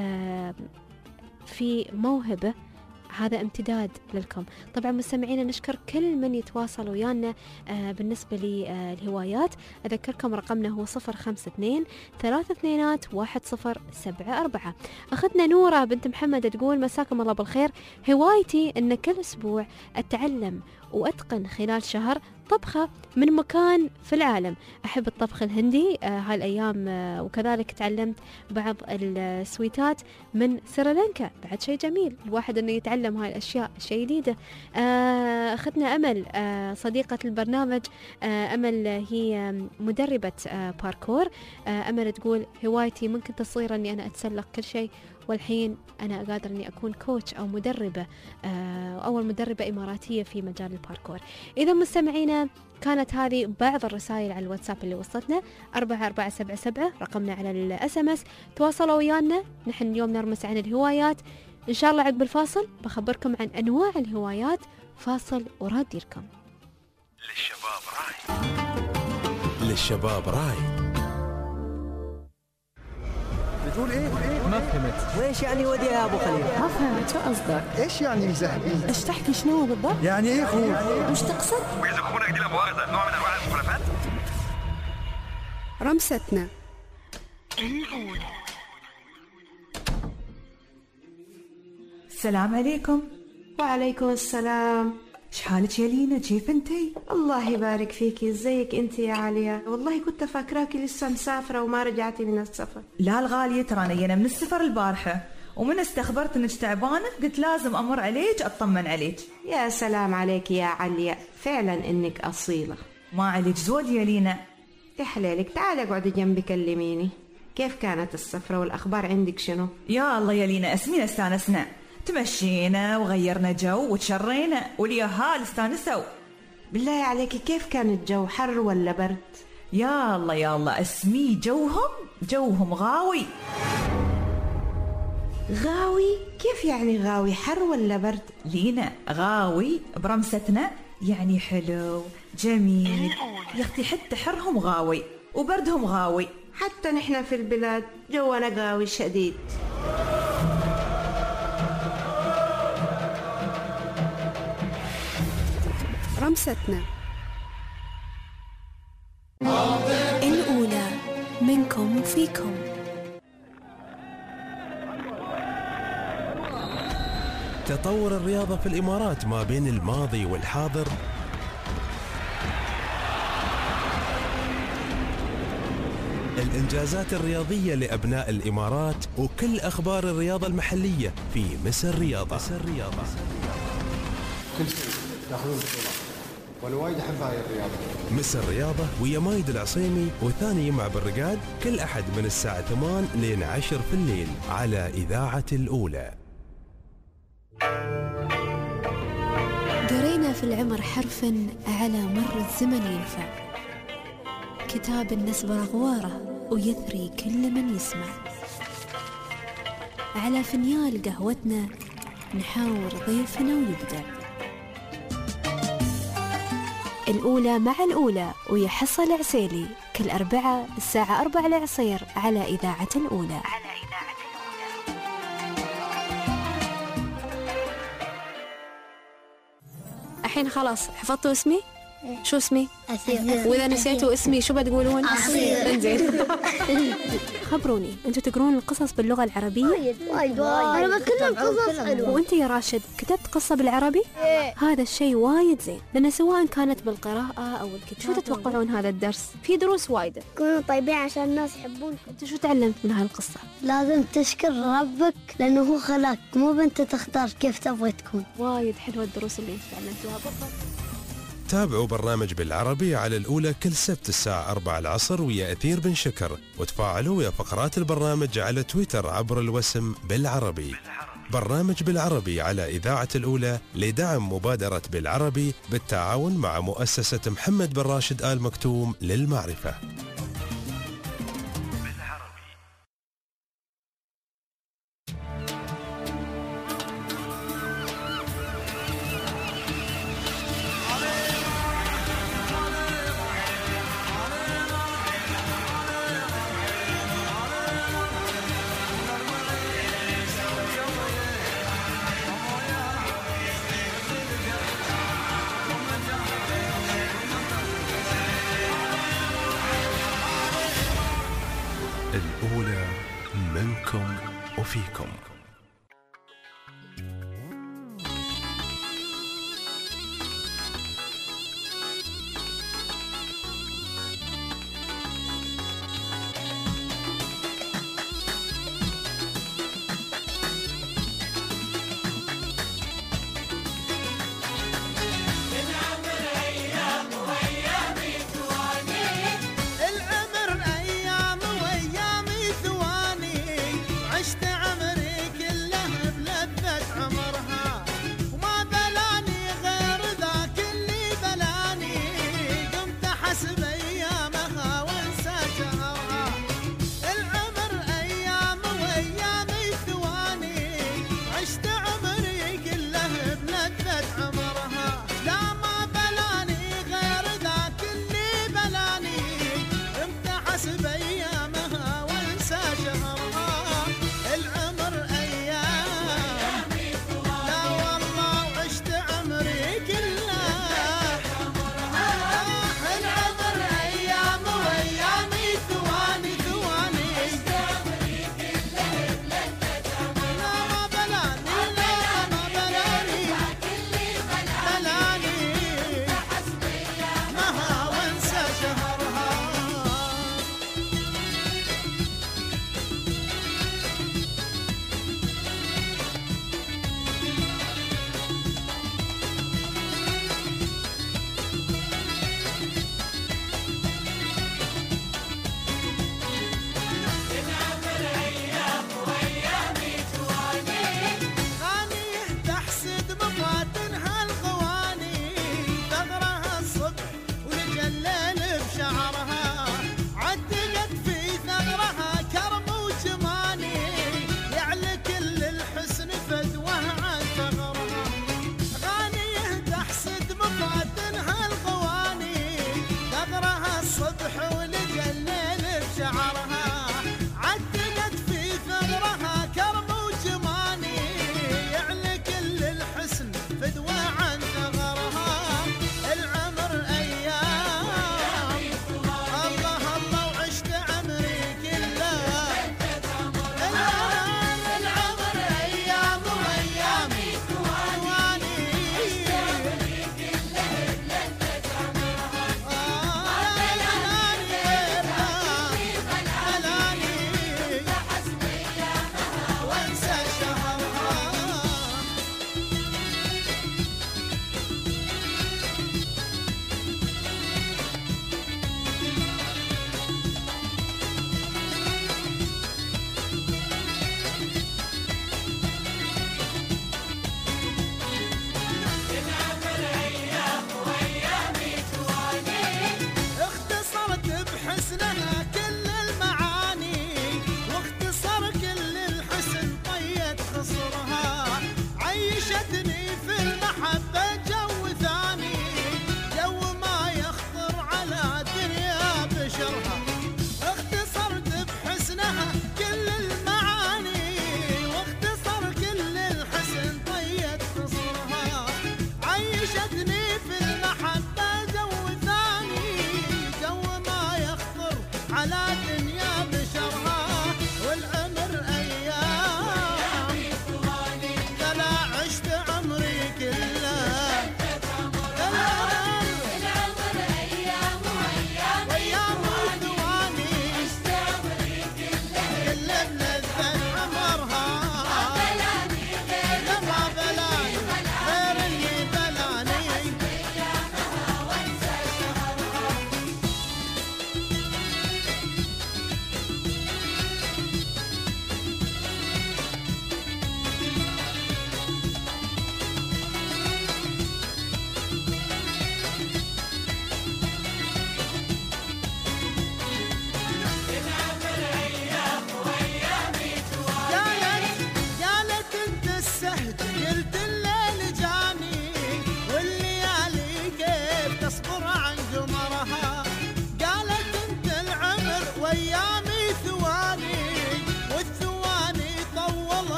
في موهبة هذا امتداد لكم. طبعا مستمعينا نشكر كل من يتواصل ويانا بالنسبة للهوايات. أذكركم رقمنا هو 052 32 1074. أخذنا نورة بنت محمد تقول مساكم الله بالخير، هوايتي أن كل أسبوع أتعلم وأتقن خلال شهر طبخة من مكان في العالم. أحب الطبخ الهندي هالأيام، وكذلك تعلمت بعض السويتات من سريلانكا، بعد شيء جميل الواحد أنه يتعلم هاي الأشياء، شيء جديدة. أخذنا أمل صديقة البرنامج، أمل هي مدربة باركور. أمل تقول هوايتي ممكن تصير أني أنا أتسلق كل شيء، والحين أنا قادر أني أكون كوتش أو مدربة، أول مدربة إماراتية في مجال الباركور. إذا مستمعينا كانت هذه بعض الرسائل على الواتساب اللي وصلتنا 4477 رقمنا على الSMS. تواصلوا ويانا، نحن اليوم نرمس عن الهوايات. إن شاء الله عقب الفاصل بخبركم عن أنواع الهوايات. فاصل وراد لكم. للشباب راي. بتقول ايه؟ ما فهمت. وايش يعني ودي يا ابو خليل؟ ما فهمت شو قصدك؟ ايش يعني مزهقين؟ ايش تحكي شنو بالضبط؟ يعني ايه خوف؟ وش تقصد؟ واذا اخونا دي لا مؤاخذه نوع من انواع المخالفات. رمستنا الأولى. السلام عليكم. وعليكم السلام. شحالك يا لينا، كيف انتي؟ الله يبارك فيكي، ازيك انتي يا عليا؟ والله كنت فاكراكي لسه مسافرة وما رجعتي من السفر. لا الغالية، ترى انا من السفر البارحة، ومن استخبرت انك تعبانة قلت لازم امر عليك اطمن عليك. يا سلام عليك يا عليا، فعلا انك اصيلة. ما عليك زود يا لينا. يا حليلك تعالي اقعدي جنبي كلميني، كيف كانت السفرة والاخبار عندك شنو؟ يا الله يا لينا اسمينا استانسنا، تمشينا وغيرنا جو وتشرينا واليهال استانسوا. بالله عليك كيف كان الجو، حر ولا برد؟ يا الله اسمي جوهم غاوي. غاوي؟ كيف يعني غاوي، حر ولا برد؟ لينا غاوي برمستنا يعني حلو جميل يا اختي، حتى حرهم غاوي وبردهم غاوي. حتى نحن في البلاد جونا غاوي شديد. رمستنا الأولى منكم وفيكم. تطور الرياضة في الإمارات ما بين الماضي والحاضر الإنجازات الرياضية لأبناء الإمارات وكل أخبار الرياضة المحلية في مصر رياضة. كل شيء ياخذون بطولات وانا وايد احب هاي الرياضه. مصر رياضة ويا مايد العصيمي وثاني يمع بالرقاد كل أحد من الساعة 8 لين 10 في الليل على إذاعة الأولى. قرينا في العمر حرفا على مر الزمن ينفع، كتاب النسب رغواره ويثري كل من يسمع. على فنيال قهوتنا نحاور ضيفنا ويبدع. الأولى مع الأولى ويحصل العسيلي كل أربعة الساعة 4 العصير على إذاعة الأولى. الحين خلاص حفظتوا اسمي؟ شو اسمي؟ أثير. وإذا نسيتوا اسمي شو بتقولون؟ أصير. انزين. خبروني أنتوا تقرون القصص باللغة العربية؟ وايد أنا بتكلم قصص حلوة. وأنت يا راشد كتبت قصة بالعربي؟ هذا الشيء وايد زين، لأن سواء كانت بالقراءة أو الكتابة. شو تتوقعون هذا الدرس؟ في دروس وايدة. كونوا طيبين عشان الناس يحبونكم. أنت شو تعلمت من هالقصة؟ لازم تشكر ربك لأنه هو خلاك، مو بنت تختار كيف تبغي تكون. وايد حلوة الدروس اللي تعلمتوها بالضبط. تابعوا برنامج بالعربي على الأولى كل سبت الساعة 4 العصر ويا أثير بن شكر، وتفاعلوا ويا فقرات البرنامج على تويتر عبر الوسم بالعربي. برنامج بالعربي على إذاعة الأولى لدعم مبادرة بالعربي بالتعاون مع مؤسسة محمد بن راشد آل مكتوم للمعرفة.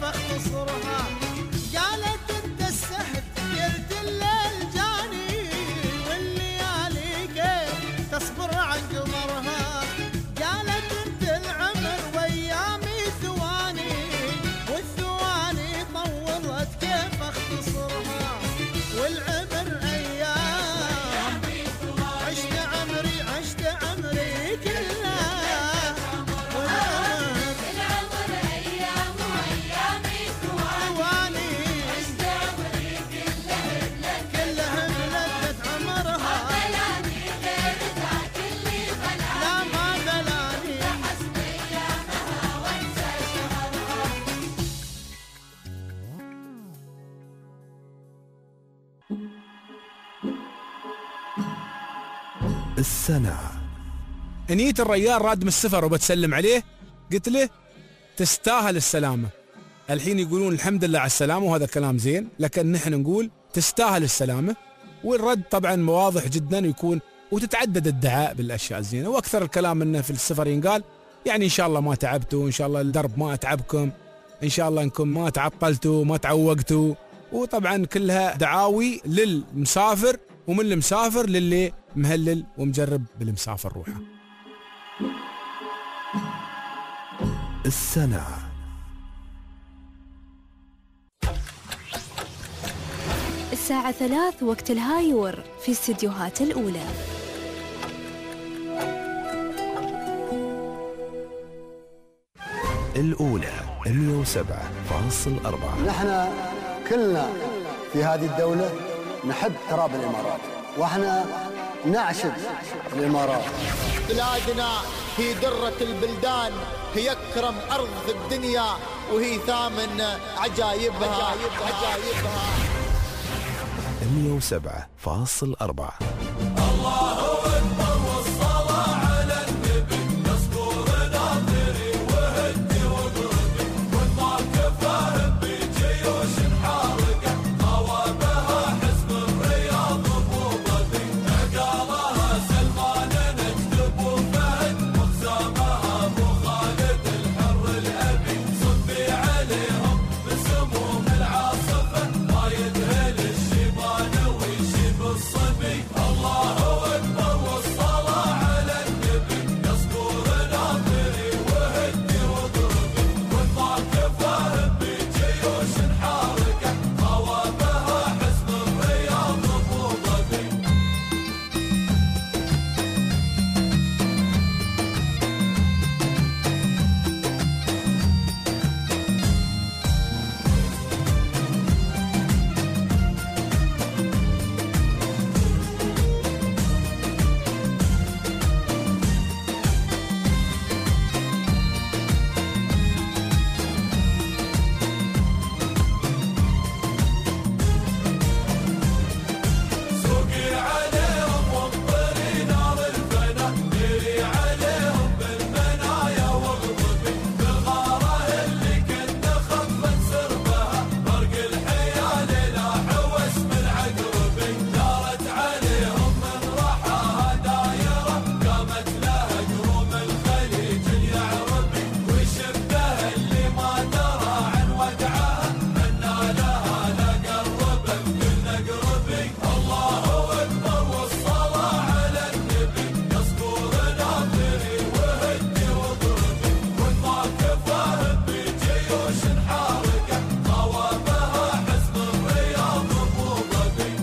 كيف اختصرها. قالت انت السهل قلت الليل جاني والليالي كيف تصبر عن قمرها. قالت انت العمر وايامي ثواني والثواني طولت كيف اختصرها. والعمر ايام عشت عمري كله. والعمر ايام وايامي ثواني عشت عمري كله بلذة عمرها. بلاني غير ذاك اللي بلاني لا ما بلاني لحسن ايامها وانسى شهرها. السنة. نيت الريال راد من السفر وبتسلم عليه، قلت له تستاهل السلامة. الحين يقولون الحمد لله على السلامة وهذا كلام زين، لكن نحن نقول تستاهل السلامة. والرد طبعا واضح جدا ويكون وتتعدد الدعاء بالأشياء الزينة، وأكثر الكلام انه في السفر ينقال يعني إن شاء الله ما تعبتوا، إن شاء الله الدرب ما أتعبكم، إن شاء الله إنكم ما تعطلتوا ما تعوقتوا. وطبعا كلها دعاوي للمسافر ومن المسافر للي مهلل ومجرب بالمسافر روحه. السنة. الساعة 3 وقت الهايور في استديوهات الأولى. الأولى 107.4. نحن كلنا في هذه الدولة نحب تراب الإمارات واحنا نعشق الإمارات. بلادنا هي درة البلدان، هي أكرم أرض في الدنيا وهي ثامن عجائبها. 107.4. الله أكبر والصلاة على النبي يصدر ناظري وهدي وقربي والماك فاهم بجيوش حارقة خوابها حزب الرياض وابوظبي نقالها سلمان نجدب وفهد مخزامها ابو خالد الحر الابي صبي عليهم بسموم العاصفة ما يذهل الشيبان ويشيب الصبي. الله أكبر والصلاة على النبي يصدر ناظري وهدي وضربي والماك فاهم بجيوش حارقة خوابها حزب الرياض وابوظبي. سوقي عليهم وانطري نار الفنا ديري عليهم بالمنايا واغضبي بالغارة اللي كنا خفت سربها برق الحيال لاح واسم العقربي دارت عليهم من رحاها دايرة قامت لها قروم الخليج اليعربي وشبه اللي ما درى عن وقعها منا لها لقربا كلنا قربي. الله أكبر والصلاة على النبي يصبر ناظري وهدي وضربي والماك فاهم بجيوش حارقة خوابها حزب الرياض وابوظبي.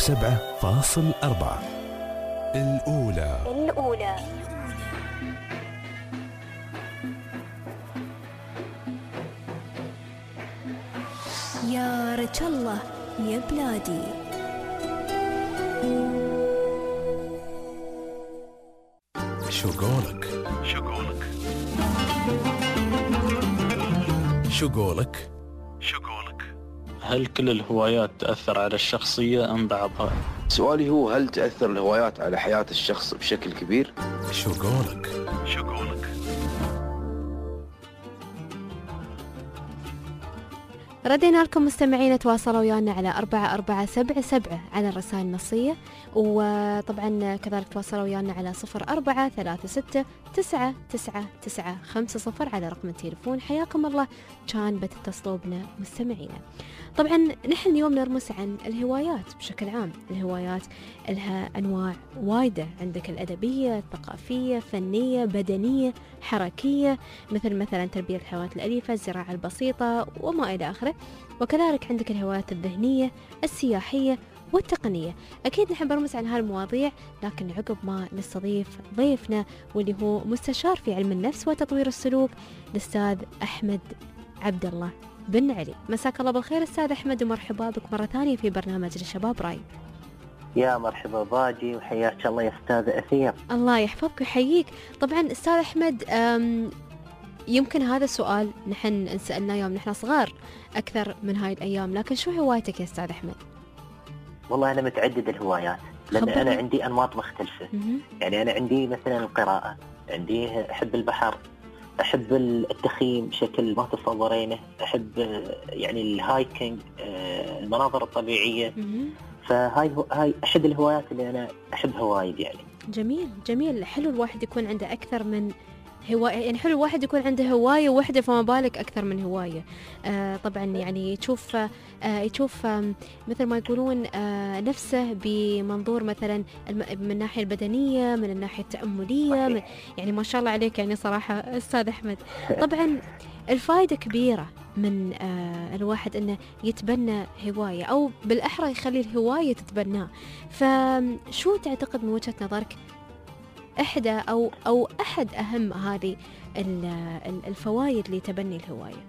الأولى. يا رجل الله يا بلادي. شو قولك؟ هل كل الهوايات تأثر على الشخصية أم بعضها؟ سؤالي هو هل تأثر الهوايات على حياة الشخص بشكل كبير؟ شو قولك؟ ردينا لكم مستمعين، تواصلوا ويانا على 4477 على الرسائل النصية، وطبعا كذلك تواصلوا ويانا على 0436999950 على رقم التليفون. حياكم الله، كان بتتصلوا بنا مستمعينا. طبعا نحن اليوم نرمس عن الهوايات بشكل عام. الهوايات لها أنواع وايدة، عندك الأدبية، الثقافية، فنية، بدنية، حركية، مثلا تربية الحيوانات الأليفة، الزراعة البسيطة وما إلى آخره. وكذلك عندك الهوايات الذهنية، السياحية والتقنية. أكيد نحن برمس عن هالمواضيع، لكن عقب ما نستضيف ضيفنا واللي هو مستشار في علم النفس وتطوير السلوك، الأستاذ أحمد عبد الله بن علي. مساك الله بالخير أستاذ أحمد، ومرحبا بك مرة ثانية في برنامج الشباب راي. يا مرحبا باجي، وحياك الله يا أستاذ أثير. الله يحفظك ويحييك. طبعا أستاذ أحمد، يمكن هذا السؤال نحن نسألنا يوم نحن صغار أكثر من هاي الأيام، لكن شو هوايتك يا أستاذ أحمد؟ والله أنا متعدد الهوايات، لأن أنا عندي أنماط مختلفة. يعني أنا عندي مثلا القراءة، عندي أحب البحر، أحب التخييم بشكل ما تتصورينه، أحب يعني الهايكينج، المناظر الطبيعية. فهاي أحد الهوايات اللي أنا أحبها وايد يعني. جميل. حلو الواحد يكون عنده أكثر من هواية، يعني حلو الواحد يكون عنده هواية واحدة، فما بالك أكثر من هواية. طبعا يعني يشوف مثل ما يقولون نفسه بمنظور مثلا من الناحية البدنية، من الناحية التأملية، يعني ما شاء الله عليك يعني صراحة أستاذ أحمد. طبعا الفائدة كبيرة من الواحد أنه يتبنى هواية، أو بالأحرى يخلي الهواية تتبناه. فشو تعتقد من وجهة نظرك إحدى أو أحد أهم هذه الفوائد لتبني الهواية؟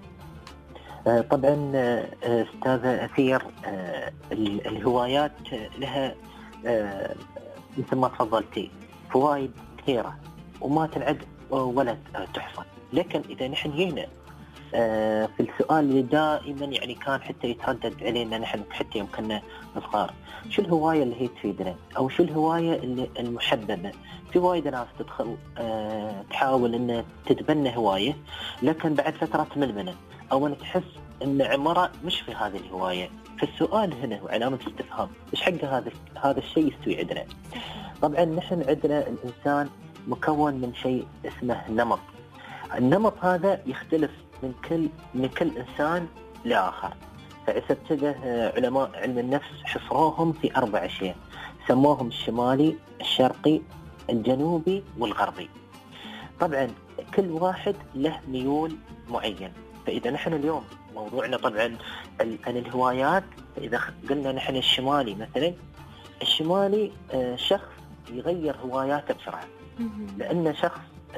طبعا أستاذ أثير، الهوايات لها مثل ما تفضلتي فوائد كثيرة وما تنعد ولا تحصى. لكن إذا نحن جينا في السؤال اللي دائما يعني كان حتى يتردد علينا نحن حتى يوم كنا صغار، شو الهواية اللي هي تفيدنا، أو شو الهواية اللي المحببة؟ في وايد ناس تدخل تحاول أن تتبنى هواية، لكن بعد فترة تمل أو أن تحس أن عمرها مش في هذه الهواية. فالسؤال هنا وعلامة استفهام، إيش حق هذا الشيء يستوي عندنا؟ طبعا نحن عندنا الإنسان مكون من شيء اسمه نمط. النمط هذا يختلف من كل إنسان لآخر. فعسب كده علماء علم النفس حصروهم في 4 أشياء، سموهم الشمالي، الشرقي، الجنوبي والغربي. طبعا كل واحد له ميول معين. فإذا نحن اليوم موضوعنا طبعا عن الهوايات، فإذا قلنا نحن الشمالي مثلا، الشمالي شخص يغير هواياته بسرعة، لأنه شخص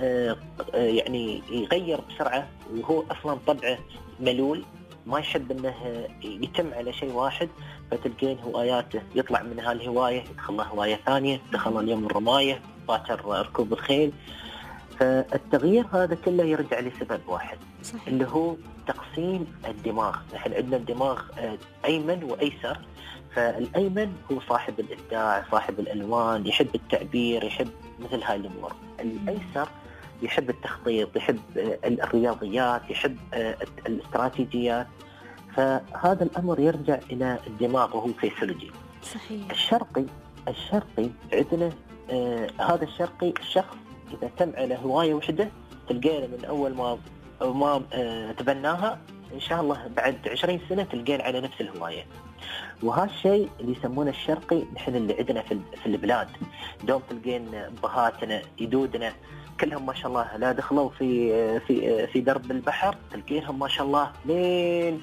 يعني يغير بسرعة، وهو أصلا طبعه ملول، ما يحب أنه يتم على شيء واحد. فتلقين هواياته يطلع من هالهواية يدخل له هواية ثانية، دخل اليوم الرماية، باكر ركوب الخيل. فالتغيير هذا كله يرجع لسبب واحد، صحيح، اللي هو تقسيم الدماغ. نحن عندنا الدماغ أيمن وأيسر. فالأيمن هو صاحب الإبداع، صاحب الألوان، يحب التعبير، يحب مثل هاي الأمور. الأيسر يحب التخطيط، يحب الرياضيات، يحب الاستراتيجيات. فهذا الأمر يرجع إلى الدماغ وهو فيسيولوجي. صحيح. الشرقي عندنا هذا الشرقي الشخص إذا تم على هواية وحدة تلقينا من أول ما تبناها إن شاء الله بعد 20 سنة تلقين على نفس الهواية. وهالشيء اللي يسمونه الشرقي نحن اللي عندنا في البلاد. دوم تلقين بهاتنا، يدودنا كلهم ما شاء الله لا دخلوا في درب البحر، تلقينهم ما شاء الله لين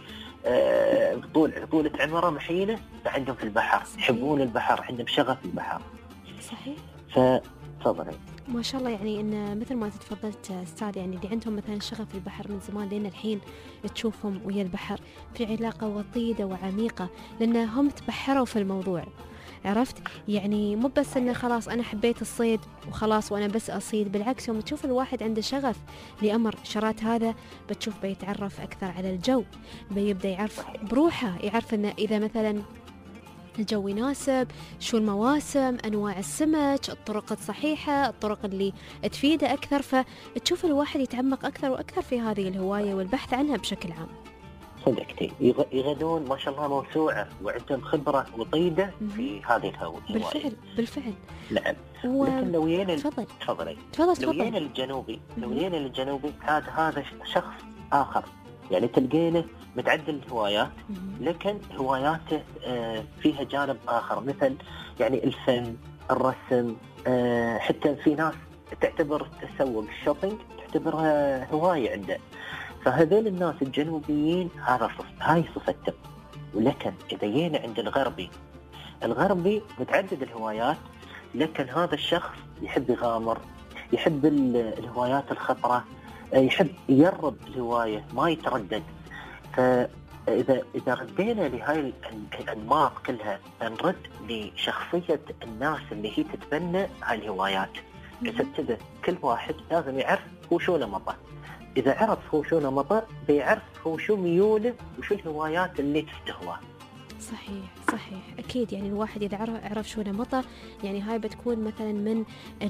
طولة عمره محينه عندهم في البحر، يحبون البحر، عندهم شغف البحر. صحيح. فتفضلي. ما شاء الله، يعني ان مثل ما تفضلت استاذ، يعني اللي عندهم مثلا شغف البحر من زمان لين الحين تشوفهم ويا البحر في علاقة وطيدة وعميقة، لان هم تبحروا في الموضوع. عرفت؟ يعني مو بس انه خلاص انا حبيت الصيد وخلاص وانا بس اصيد، بالعكس يوم تشوف الواحد عنده شغف لامر شرات هذا بتشوف بيتعرف اكثر على الجو، بيبدا يعرف بروحه، يعرف انه اذا مثلا الجو يناسب، شو المواسم، أنواع السمك، الطرق الصحيحة، الطرق اللي تفيده أكثر، فتشوف الواحد يتعمق أكثر وأكثر في هذه الهواية والبحث عنها بشكل عام. صدقتي، يغدون ما شاء الله موسوعة وعندهم خبرة وطيدة في هذه الهواية. بالفعل. نعم. لكن لو يين تفضلي. لو يين الجنوبي هذا شخص آخر، يعني تلقينه متعدد الهوايات، لكن هواياته فيها جانب آخر، مثل يعني الفن، الرسم، حتى في ناس تعتبر تسوق الشوبينج تعتبرها هواية عنده. فهذول الناس الجنوبيين هاي صفتهم. ولكن إذا جينا عند الغربي متعدد الهوايات، لكن هذا الشخص يحب يغامر، يحب الهوايات الخطرة، يحب يجرب الهواية، ما يتردد. فإذا ردينا لهاي الأنماط كلها، نرد لشخصية الناس اللي هي تتبنى هاي الهوايات. كذا كل واحد لازم يعرف هو شو نمطه. إذا عرف هو شو نمطه بيعرف هو شو ميوله وشو الهوايات اللي تستهواه. صحيح أكيد. يعني الواحد إذا عرف شو نمطه، يعني هاي بتكون مثلا من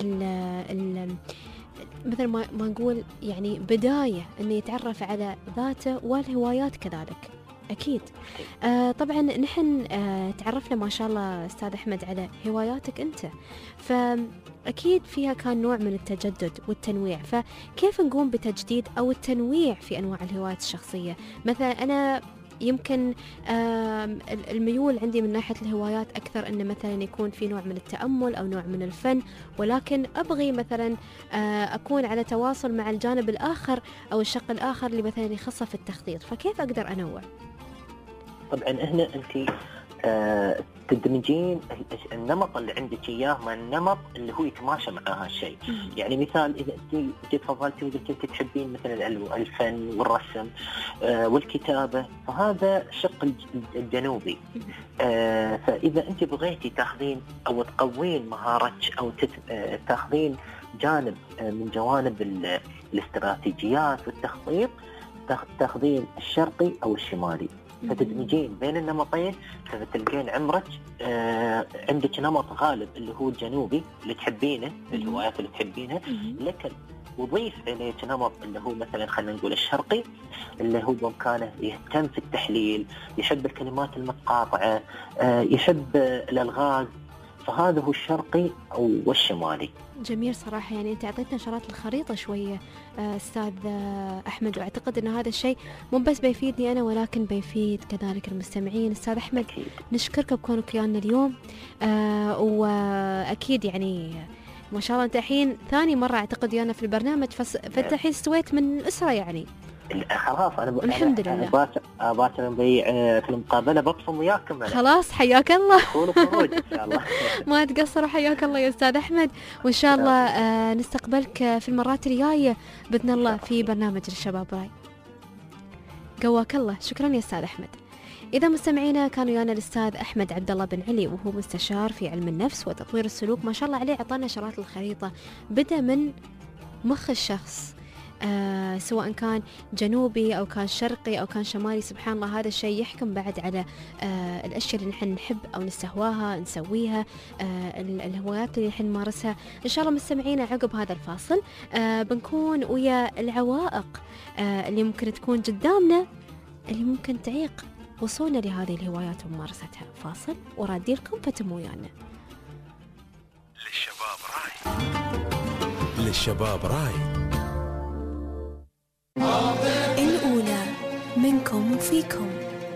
مثل ما نقول يعني بداية إنه يتعرف على ذاته والهوايات كذلك. أكيد. طبعا نحن تعرفنا ما شاء الله أستاذ أحمد على هواياتك أنت، فأكيد فيها كان نوع من التجدد والتنويع، فكيف نقوم بتجديد أو التنويع في أنواع الهوايات الشخصية؟ مثلا أنا يمكن الميول عندي من ناحية الهوايات أكثر أن مثلا يكون في نوع من التأمل أو نوع من الفن، ولكن أبغي مثلا أكون على تواصل مع الجانب الآخر أو الشق الآخر اللي مثلا يخصه في التخطيط، فكيف أقدر أنوع؟ طبعا هنا أنت تدمجين النمط اللي عندك إياه مع النمط اللي هو يتماشى مع هالشيء. يعني مثال إذا أنت تفضلتي وقلت أنت تحبين مثلا الفن والرسم والكتابة، فهذا الشق الجنوبي. فإذا أنت بغيتي تاخذين أو تقوين مهارتك أو تاخذين جانب من جوانب الاستراتيجيات والتخطيط، تاخذين الشرقي أو الشمالي، فتدمجين بين النمطين، فتلقين عمرك عندك نمط غالب اللي هو الجنوبي اللي تحبينه، الهوايات اللي تحبينها، لكن وضيف إليك نمط اللي هو مثلا خلينا نقول الشرقي، اللي هو بإمكانه يهتم في التحليل، يحب الكلمات المتقاطعة، يحب الألغاز، فهذا هو الشرقي والشمالي. جميل صراحة. يعني أنت أعطيتنا شرات الخريطة شوية أستاذ أحمد، وأعتقد أن هذا الشيء مو بس بيفيدني أنا ولكن بيفيد كذلك المستمعين. أستاذ أحمد نشكرك بكونك ويانا اليوم، وأكيد يعني ما شاء الله أنت الحين ثاني مرة أعتقد ويانا في البرنامج، فأنت الحين استويت من الأسرة يعني. خلاص أنا الحمد لله. باكر نبيع في المقابلة ببصم وياكم. خلاص حياك الله. خروج إن شاء الله. ما تقصر، حياك الله يا أستاذ أحمد، وإن شاء الله نستقبلك في المرات الجاية بإذن الله في برنامج الشباب راي. قواك الله. شكرا يا أستاذ أحمد. إذا مستمعينا كان ويانا الأستاذ أحمد عبد الله بن علي، وهو مستشار في علم النفس وتطوير السلوك. ما شاء الله عليه عطانا شرات الخريطة، بدأ من مخ الشخص سواء كان جنوبي أو كان شرقي أو كان شمالي. سبحان الله هذا الشيء يحكم بعد على الأشياء اللي نحن نحب أو نستهواها نسويها، الهوايات اللي نحن نمارسها. إن شاء الله مستمعينا عقب هذا الفاصل بنكون ويا العوائق اللي ممكن تكون قدامنا اللي ممكن تعيق وصولنا لهذه الهوايات وممارستها. فاصل ورادي لكم فتموا ويانا. للشباب راي الأولى منكم وفيكم.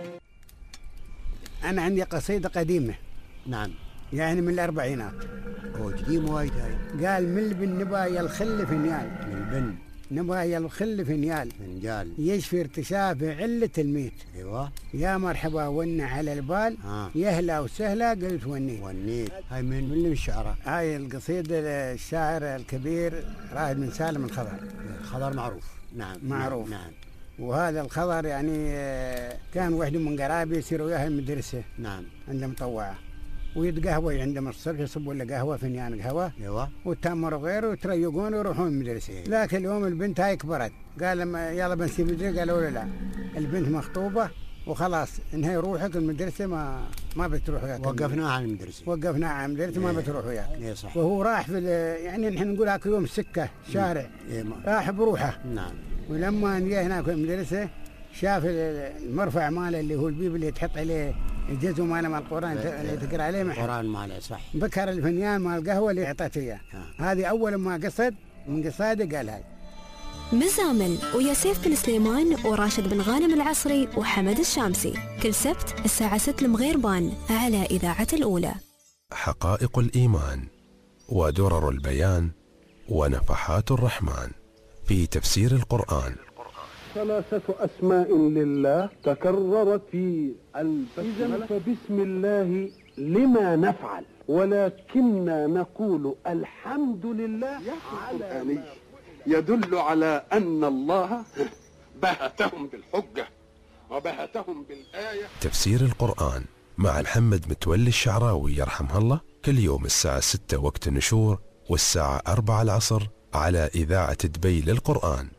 أنا عندي قصيدة قديمة. نعم. يعني من الأربعينات. قديم وايد هاي. قال من البن نبا يا الخل في نيال. من البن. نبغى الخل فنجال يشفي ارتشاح بعلة الميت. ايوه يا مرحبا ون على البال يهلا وسهلا قلت ونيت. هاي من اللي الشعراء؟ هاي القصيدة الشاعر الكبير رائد بن سالم الخضر. الخضر معروف. نعم معروف. نعم. وهذا الخضر يعني كان واحد من قرابي يصيروا وياه المدرسة. نعم. عنده مطوعة ويتقهوى عندهم الصبح يصبوا له قهوة فنجان قهوة. ايوه. وتمروا غيره وتريقون ويروحون المدرسة. لكن اليوم البنت هاي كبرت قال لما يلا بنسيب المدرسة قالوا لا البنت مخطوبة وخلاص انهي روحك المدرسة ما بتروح وياك. وقفناها عن المدرسة. ما بتروح وياك. ايه صح. وهو راح في يعني نحن نقول هاك يوم سكة شارع. راح بروحه. نعم. ولما جاء هناك في المدرسة شاف المرفع ماله اللي هو البيب اللي تحط عليه الجزء ماله مال القرآن اللي تقرأ عليه القرآن ماله صح. بكر الفنيان مال القهوة اللي أعطته إياه. هذه أول ما قصد من قصاده قال هاي. مزامل ويا سيف بن سليمان وراشد بن غانم العصري وحمد الشامسي كل سبت الساعة 6 المغيربان على إذاعة الأولى. حقائق الإيمان ودرر البيان ونفحات الرحمن في تفسير القرآن. 3 أسماء لله تكررت في البسملة. فبسم الله لما نفعل ولكننا نقول الحمد لله. القرآني يدل على أن الله بهتهم بالحجة وبهتهم بالآية. تفسير القرآن مع محمد متولي الشعراوي يرحمه الله كل يوم الساعة 6 وقت النشور والساعة 4 العصر على إذاعة دبي للقرآن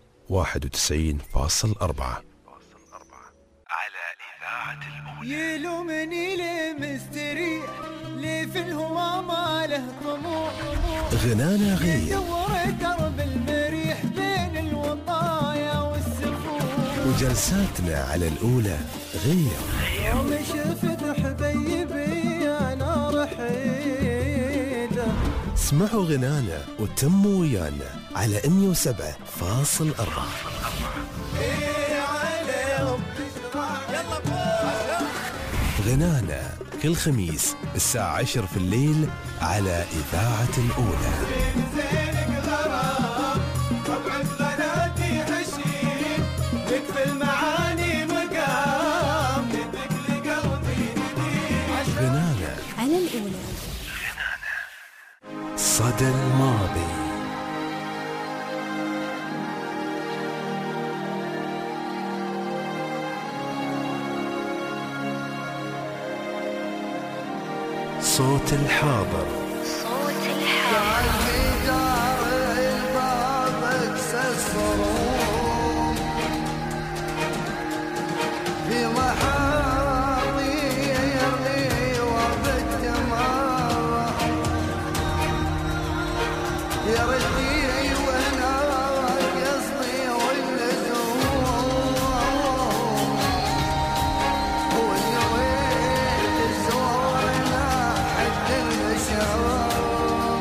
91.4 على إذاعة الأولى. يلومني ليه مستريح ليه في الهوى ما له طموح. غنانا غير يدور درب المريح بين الوطايا والسفوح. وجلساتنا على الأولى غير. يوم شفت حبيبي أنا رحيله. اسمعوا غنانا وتموا ويانا على 107.4. غنانا كل خميس الساعة 10 في الليل على إذاعة الأولى. غنانا على الأولى. صدى الماضي. صوت الحاضر. صوت الحاضر. دار الباب الصروم في محاضيري وبالدمار يا ردي وانا قصدي واللزوم واللي وين تزورنا حد المشام.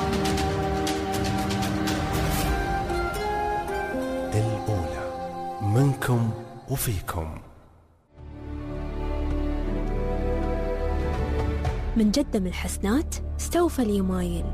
الأولى منكم وفيكم. من جدم الحسنات استوفى اليمايل.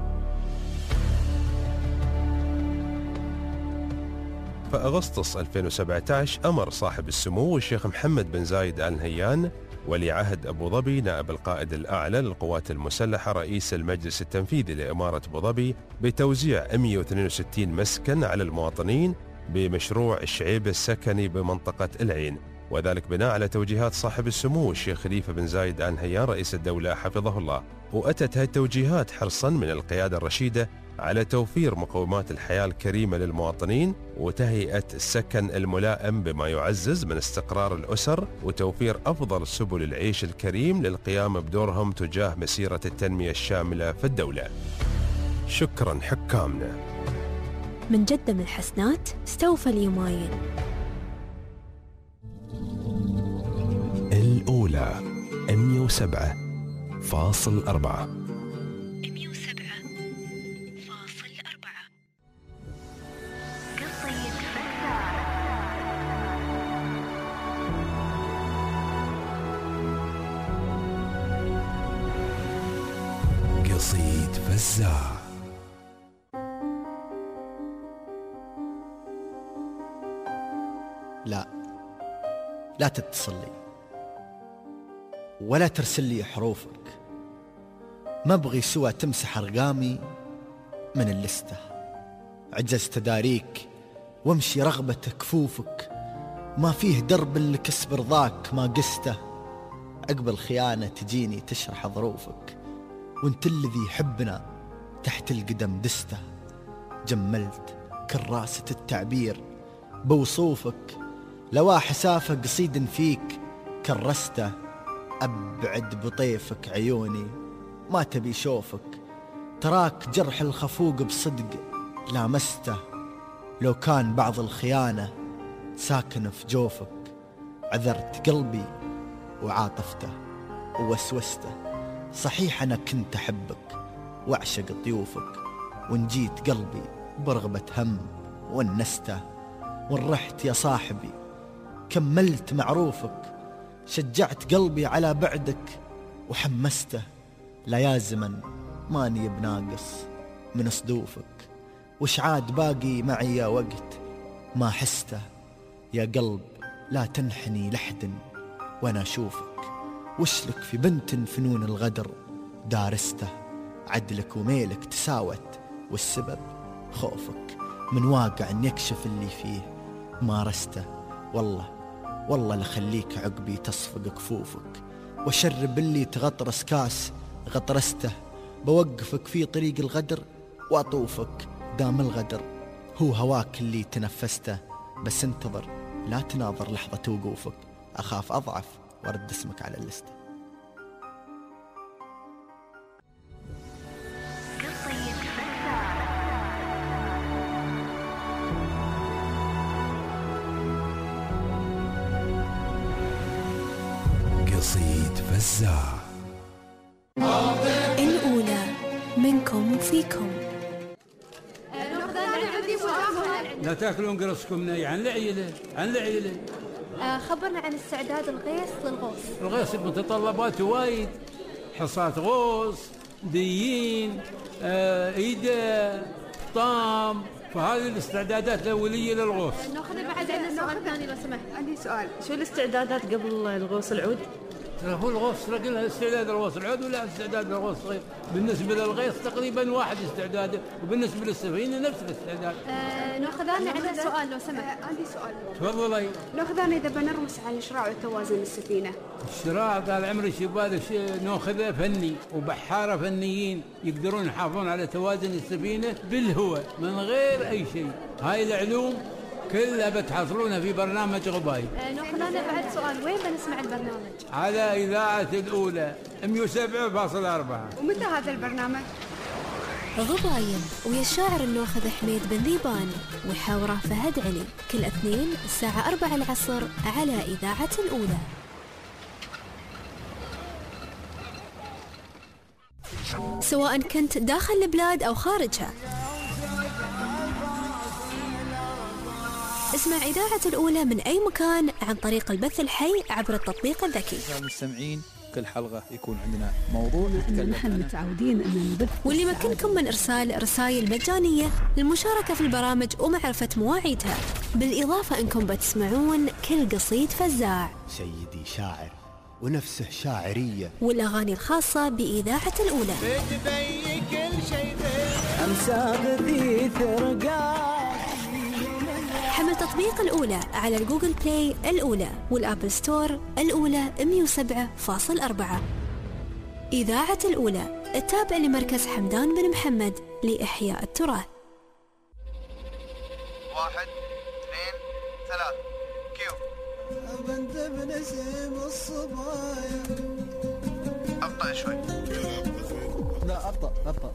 فأغسطس 2017 أمر صاحب السمو الشيخ محمد بن زايد آل نهيان ولي عهد أبو ظبي نائب القائد الأعلى للقوات المسلحة رئيس المجلس التنفيذي لإمارة أبو ظبي بتوزيع 162 مسكن على المواطنين بمشروع الشعيب السكني بمنطقة العين، وذلك بناء على توجيهات صاحب السمو الشيخ خليفة بن زايد آل نهيان رئيس الدولة حفظه الله. وأتت هذه التوجيهات حرصا من القيادة الرشيدة على توفير مقومات الحياة الكريمة للمواطنين وتهيئة السكن الملائم بما يعزز من استقرار الأسر وتوفير أفضل سبل العيش الكريم للقيام بدورهم تجاه مسيرة التنمية الشاملة في الدولة. شكرا حكامنا. من جدم الحسنات استوفى اليمايل. الأولى 107.4. قصيد فزاع. لا تتصل لي ولا ترسل لي حروفك، ما ابغي سوى تمسح ارقامي من اللستة. عجزت اداريك وامشي رغبة كفوفك، ما فيه درب اللي كسب رضاك ما قسته. عقب الخيانة تجيني تشرح ظروفك، وانت الذي يحبنا تحت القدم دسته. جملت كراسة التعبير بوصوفك، لواح سافة قصيد فيك كرسته. أبعد بطيفك عيوني ما تبي شوفك، تراك جرح الخفوق بصدق لامسته. لو كان بعض الخيانة ساكن في جوفك، عذرت قلبي وعاطفته ووسوسته. صحيح أنا كنت أحبك وأعشق ضيوفك، وإن جيت قلبي برغبة هم ونسته. وإن رحت يا صاحبي كملت معروفك، شجعت قلبي على بعدك وحمسته. لا يا زمن ماني بناقص من صدوفك، وش عاد باقي معي يا وقت ما حسته. يا قلب لا تنحني لحد وانا اشوفك، وشلك في بنت فنون الغدر دارسته. عدلك وميلك تساوت والسبب خوفك، من واقع ان يكشف اللي فيه مارسته. والله لخليك عقبي تصفق كفوفك، وشرب اللي تغطرس كاس غطرسته. بوقفك في طريق الغدر واطوفك، دام الغدر هو هواك اللي تنفسته. بس انتظر لا تناظر لحظة وقوفك، اخاف اضعف وارد اسمك على اللستة. قصيد فزاع. الأولى منكم وفيكم. لا تاكلون قرصكم ني عن العيلة. خبرنا عن استعداد الغيث للغوص. الغيث بمتطلبات وايد، حصات غوص، ديين، ايده، طام، فهذه الاستعدادات الأولية للغوص. ناخذ بعد عندنا سؤال ثاني لو سمحت. عندي سؤال، شو الاستعدادات قبل الغوص العود؟ هو الغوص قلنا استعداد الغوص العود ولا استعداد الغوص صغير. بالنسبة للغيث تقريبا واحد استعداده، وبالنسبة للسفينة نفس الاستعداد. ناخذ عندنا سؤال لو سمحت. عندي سؤال. تفضلي. ناخذ إذا بنرمس على الشراع والتوازن السفينة. الشراع طال عمري شباب ناخذه فني، وبحارة فنيين يقدرون يحافظون على توازن السفينة بالهواء من غير أي شيء. هاي العلوم كلها بتحصلونها في برنامج غباي. ناخذ بعد سؤال، وين بنسمع البرنامج؟ على إذاعة الأولى 107.4. ومتى هذا البرنامج؟ غباين ويا الشاعر الناخذ حميد بن ذيبان وحوره فهد علي، كل اثنين الساعة 4 العصر على إذاعة الأولى. سواء كنت داخل البلاد أو خارجها، اسمع إذاعة الأولى من أي مكان عن طريق البث الحي عبر التطبيق الذكي. المستمعين كل حلقة يكون عندنا موضوع نحن متعودين أن نبث، واللي يمكنكم من إرسال رسائل مجانية للمشاركة في البرامج ومعرفة مواعيدها، بالإضافة أنكم بتسمعون كل قصيد فزاع، سيدي شاعر ونفسه شاعرية، والأغاني الخاصة بإذاعة الأولى. حمل تطبيق الأولى على الجوجل بلاي الأولى والأبل ستور الأولى 107.4. إذاعة الأولى التابع لمركز حمدان بن محمد لإحياء التراث. 1 2 3 كيو. بنت بنسيم الصبايا. أبطأ شوي. لا أبطأ.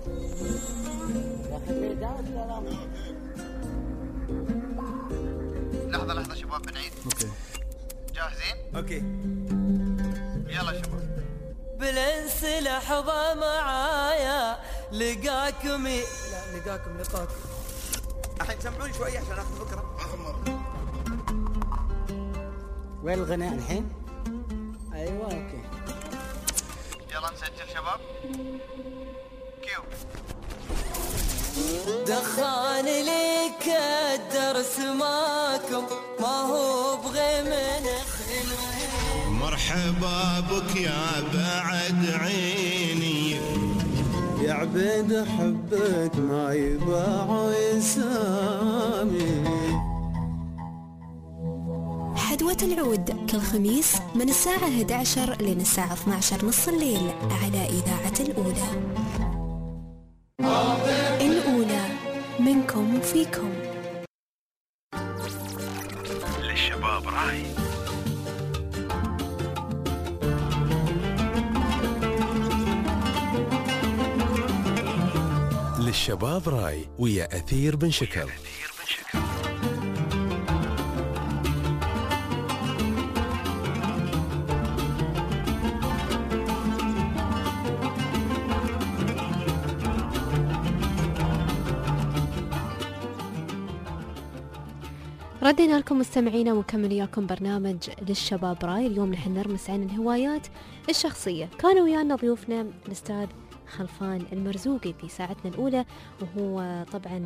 لحظة شباب بنعيد. اوكي. جاهزين؟ اوكي. يلا شباب. بالانس لحظة معايا لقاكم الحين سمعوني شوي عشان اخذ فكرة. اخر مرة. وين الغناء الحين؟ ايوه اوكي. يلا نسجل شباب. كيو. دخان لك الدرس ماكم ما هو بغي من خلوه. مرحبا بك يا بعد عيني يا عبيد حبك ما يباع يسامي. حدوة العود كل خميس من الساعة 11 لين الساعة 12 نص الليل على إذاعة الأولى. الأولى منكم وفيكم. للشباب راي. للشباب راي ويا أثير بن شكر. ردينا لكم مستمعينا ومكمل وياكم برنامج للشباب راي. اليوم نحن نرمس عن الهوايات الشخصية. كانوا ويانا ضيوفنا الأستاذ خلفان المرزوقي في ساعتنا الأولى، وهو طبعا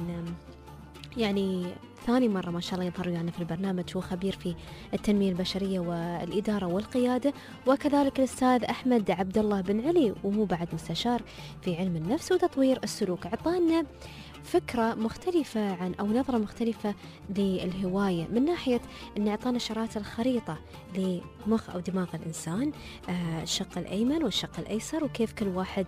يعني ثاني مرة ما شاء الله يظهر ويانا في البرنامج. هو خبير في التنمية البشرية والإدارة والقيادة، وكذلك الأستاذ أحمد عبد الله بن علي وهو بعد مستشار في علم النفس وتطوير السلوك. عطانا فكرة مختلفة عن أو نظرة مختلفة للهواية من ناحية أن أعطانا شرائط الخريطة لمخ أو دماغ الإنسان، الشق الأيمن والشق الأيسر، وكيف كل واحد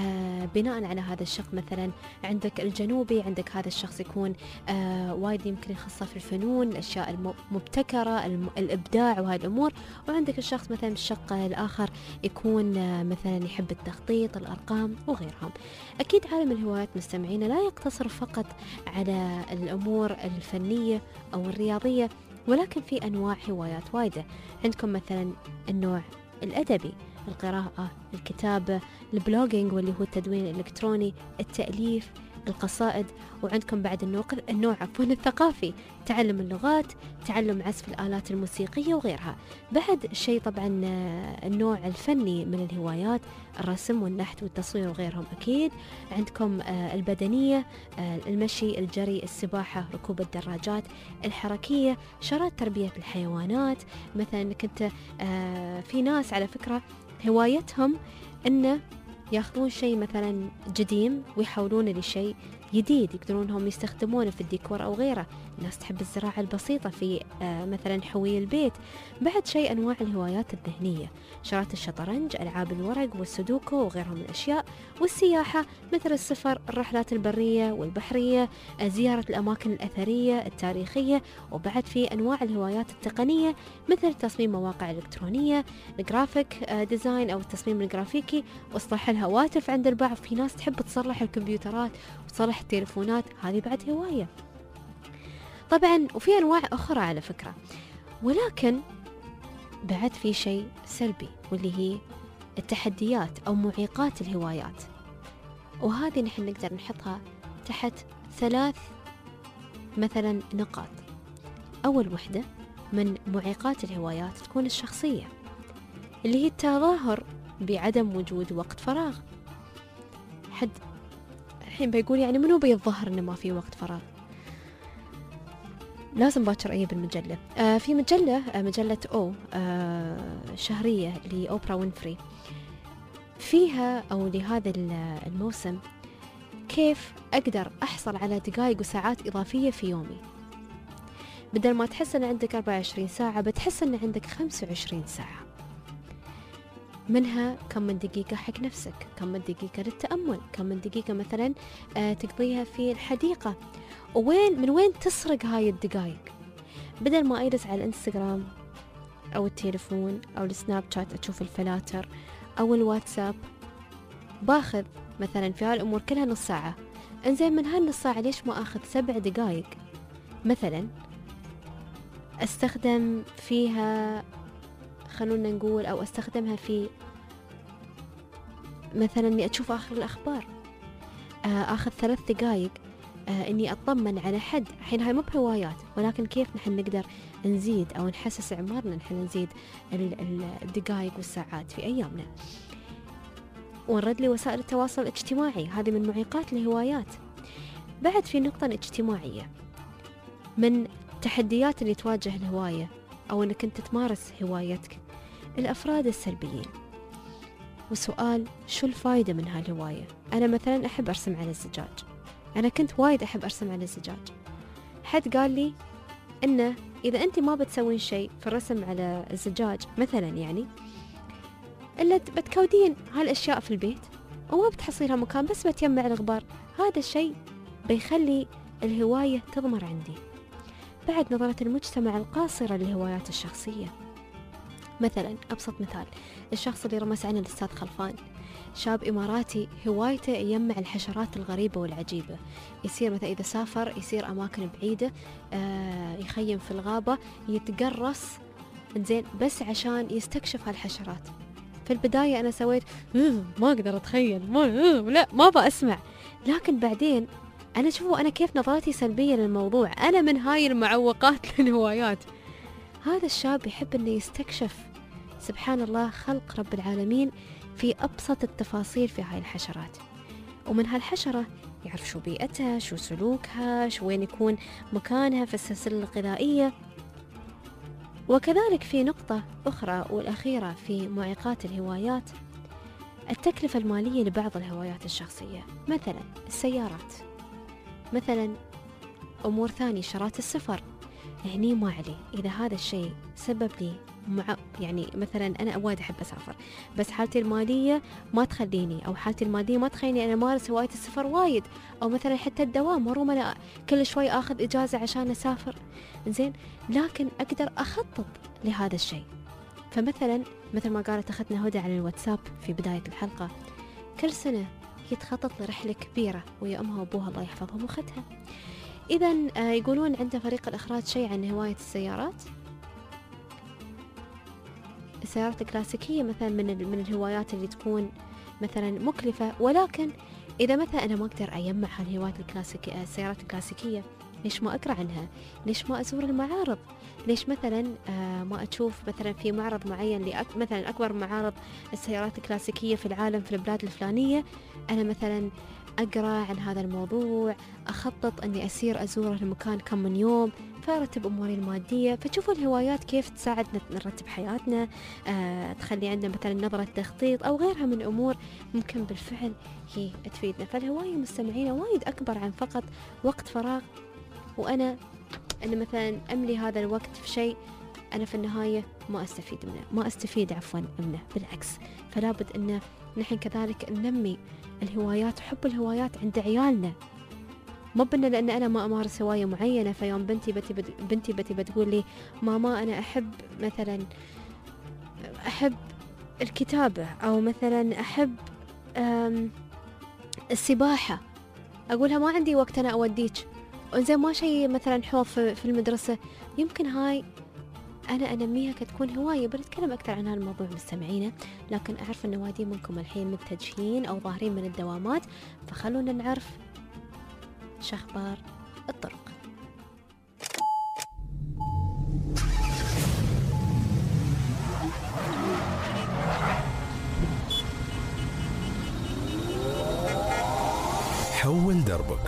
بناء على هذا الشق. مثلا عندك الجنوبي، عندك هذا الشخص يكون وايد يمكن يخصه في الفنون، الأشياء المبتكرة، الإبداع وهذه الأمور. وعندك الشخص مثلا الشق الآخر يكون مثلا يحب التخطيط، الأرقام وغيرهم. أكيد عالم الهوايات مستمعين لا يقتصر فقط على الأمور الفنية أو الرياضية، ولكن في أنواع هوايات وايدة. عندكم مثلا النوع الأدبي، القراءة، الكتابة، البلوجينج واللي هو التدوين الإلكتروني، التأليف، القصائد. وعندكم بعد النوع الثقافي، تعلم اللغات، تعلم عزف الآلات الموسيقية وغيرها. بعد شيء طبعا النوع الفني من الهوايات، الرسم والنحت والتصوير وغيرهم. أكيد عندكم البدنية، المشي، الجري، السباحة، ركوب الدراجات، الحركية، شرائط تربية الحيوانات. مثلا انك انت في ناس على فكرة هوايتهم انه ياخذون شيء مثلا قديم ويحولونه لشيء جديد يقدرون هم يستخدمونه في الديكور أو غيره. الناس تحب الزراعة البسيطة في مثلا حوي البيت. بعد شيء أنواع الهوايات الذهنية، شرائط الشطرنج، ألعاب الورق والسودوكو وغيرهم من الأشياء. والسياحة مثل السفر، الرحلات البرية والبحرية، زيارة الأماكن الأثرية التاريخية. وبعد في أنواع الهوايات التقنية مثل تصميم مواقع إلكترونية، الجرافيك ديزاين أو التصميم الجرافيكي، وإصلاح الهواتف عند البعض. في ناس تحب تصلح الكمبيوترات وتصلح التليفونات، هذه بعد هواية طبعا. وفي أنواع أخرى على فكرة. ولكن بعد في شيء سلبي واللي هي التحديات أو معيقات الهوايات، وهذه نحن نقدر نحطها تحت 3 مثلا نقاط. أول وحدة من معيقات الهوايات تكون الشخصية، اللي هي التظاهر بعدم وجود وقت فراغ. حد الحين بيقول يعني منو بيتظاهر إنه ما في وقت فراغ؟ لازم باكر أجيب المجلة. في مجلة أو شهرية لأوبرا وينفري، فيها أو لهذا الموسم كيف أقدر أحصل على دقائق وساعات إضافية في يومي. بدل ما تحس أن عندك 24 ساعة بتحس أن عندك 25 ساعة، منها كم من دقيقة حق نفسك، كم من دقيقة للتأمل، كم من دقيقة مثلا تقضيها في الحديقة. من وين تسرق هاي الدقائق؟ بدل ما أجلس على الانستغرام أو التليفون أو السناب شات أشوف الفلاتر أو الواتساب، باخذ مثلا في هالأمور كلها نص ساعة. انزين من هالنص ساعة ليش ما أخذ 7 دقائق مثلا أستخدم فيها، خلونا نقول، أو أستخدمها في مثلا إني أشوف آخر الأخبار، أخذ 3 دقائق إني أطمن على حد. الحين هاي مو بهوايات، ولكن كيف نحن نقدر نزيد أو نحسس عمرنا نحن نزيد الدقائق والساعات في أيامنا. ونرد لوسائل التواصل الاجتماعي، هذه من معيقات الهوايات. بعد في نقطة اجتماعية من التحديات اللي تواجه الهواية أو أنك أنت تمارس هوايتك، الأفراد السلبيين. وسؤال شو الفايدة من هالهواية؟ أنا مثلا أحب أرسم على الزجاج، أنا كنت وايد أحب أرسم على الزجاج. حد قال لي إنه إذا أنت ما بتسوين شيء في الرسم على الزجاج مثلا يعني إلا بتكودين هالأشياء في البيت وما بتحصلها مكان، بس بتجمع الغبار، هذا الشيء بيخلي الهواية تضمر عندي. بعد نظرة المجتمع القاصرة للهوايات الشخصية، مثلا أبسط مثال الشخص اللي رمس عنه الأستاذ خلفان، شاب إماراتي هوايته يجمع الحشرات الغريبة والعجيبة، يصير مثلا إذا سافر يصير أماكن بعيدة، يخيم في الغابة، يتقرص زين بس عشان يستكشف هالحشرات. في البداية أنا سويت ما أقدر أتخيل، ما بأسمع، لكن بعدين أنا شوفوا أنا كيف نظرتي سلبية للموضوع، أنا من هاي المعوقات للهوايات. هذا الشاب يحب أنه يستكشف سبحان الله خلق رب العالمين في أبسط التفاصيل في هاي الحشرات، ومن هالحشرة يعرف شو بيئتها، شو سلوكها، شو وين يكون مكانها في السلسلة الغذائية. وكذلك في نقطة أخرى والأخيرة في معيقات الهوايات، التكلفة المالية لبعض الهوايات الشخصية، مثلا السيارات، مثلا أمور ثانية شرات السفر. يعني ما علي إذا هذا الشيء سبب لي يعني مثلا أنا وايد أحب أسافر بس حالتي المالية ما تخليني، أو حالتي المادية ما تخليني أنا مارس هواية السفر وايد، أو مثلا حتى الدوام مروم أنا كل شوي أخذ إجازة عشان أسافر زين، لكن أقدر أخطط لهذا الشيء. فمثلا مثل ما قالت أخذنا هدى على الواتساب في بداية الحلقة، كل سنة يتخطط لرحلة كبيرة ويا أمها وأبوها الله يحفظهم وأختها. إذا يقولون عند فريق الإخراج شيء عن هواية السيارات الكلاسيكية مثلا من الهوايات اللي تكون مثلا مكلفة، ولكن إذا مثلا أنا ما أقدر أجمع هالهوايات الكلاسيكية السيارات الكلاسيكية، ليش ما أقرأ عنها؟ ليش ما أزور المعارض؟ ليش مثلا ما أشوف مثلا في معرض معين مثلا أكبر معارض السيارات الكلاسيكية في العالم في البلاد الفلانية، أنا مثلا أقرأ عن هذا الموضوع، أخطط أني أسير أزور المكان كم من يوم، فأرتب أموري المادية. فتشوفوا الهوايات كيف تساعدنا نرتب حياتنا، تخلي عندنا مثلا نظرة تخطيط أو غيرها من أمور ممكن بالفعل هي تفيدنا. فالهواية مستمعين وايد أكبر عن فقط وقت فراغ، وأنا مثلا أملي هذا الوقت في شيء أنا في النهاية ما أستفيد منه بالعكس. فلا بد أن نحن كذلك ننمي الهوايات، حب الهوايات عند عيالنا، ما بنا لأن أنا ما أمارس هواية معينة فيوم بنتي بتقول لي ماما أنا أحب مثلا الكتابة أو مثلا أحب السباحة، أقولها ما عندي وقت أنا أوديك، وإنزين ما شيء مثلا حوض في المدرسة، يمكن هاي أنا أنميها كتكون هواية. بنتكلم أكثر عن هالموضوع مستمعينا، لكن أعرف أن وادي منكم الحين متجهين أو ظاهرين من الدوامات، فخلونا نعرف شخبار الطرق. حول دربك.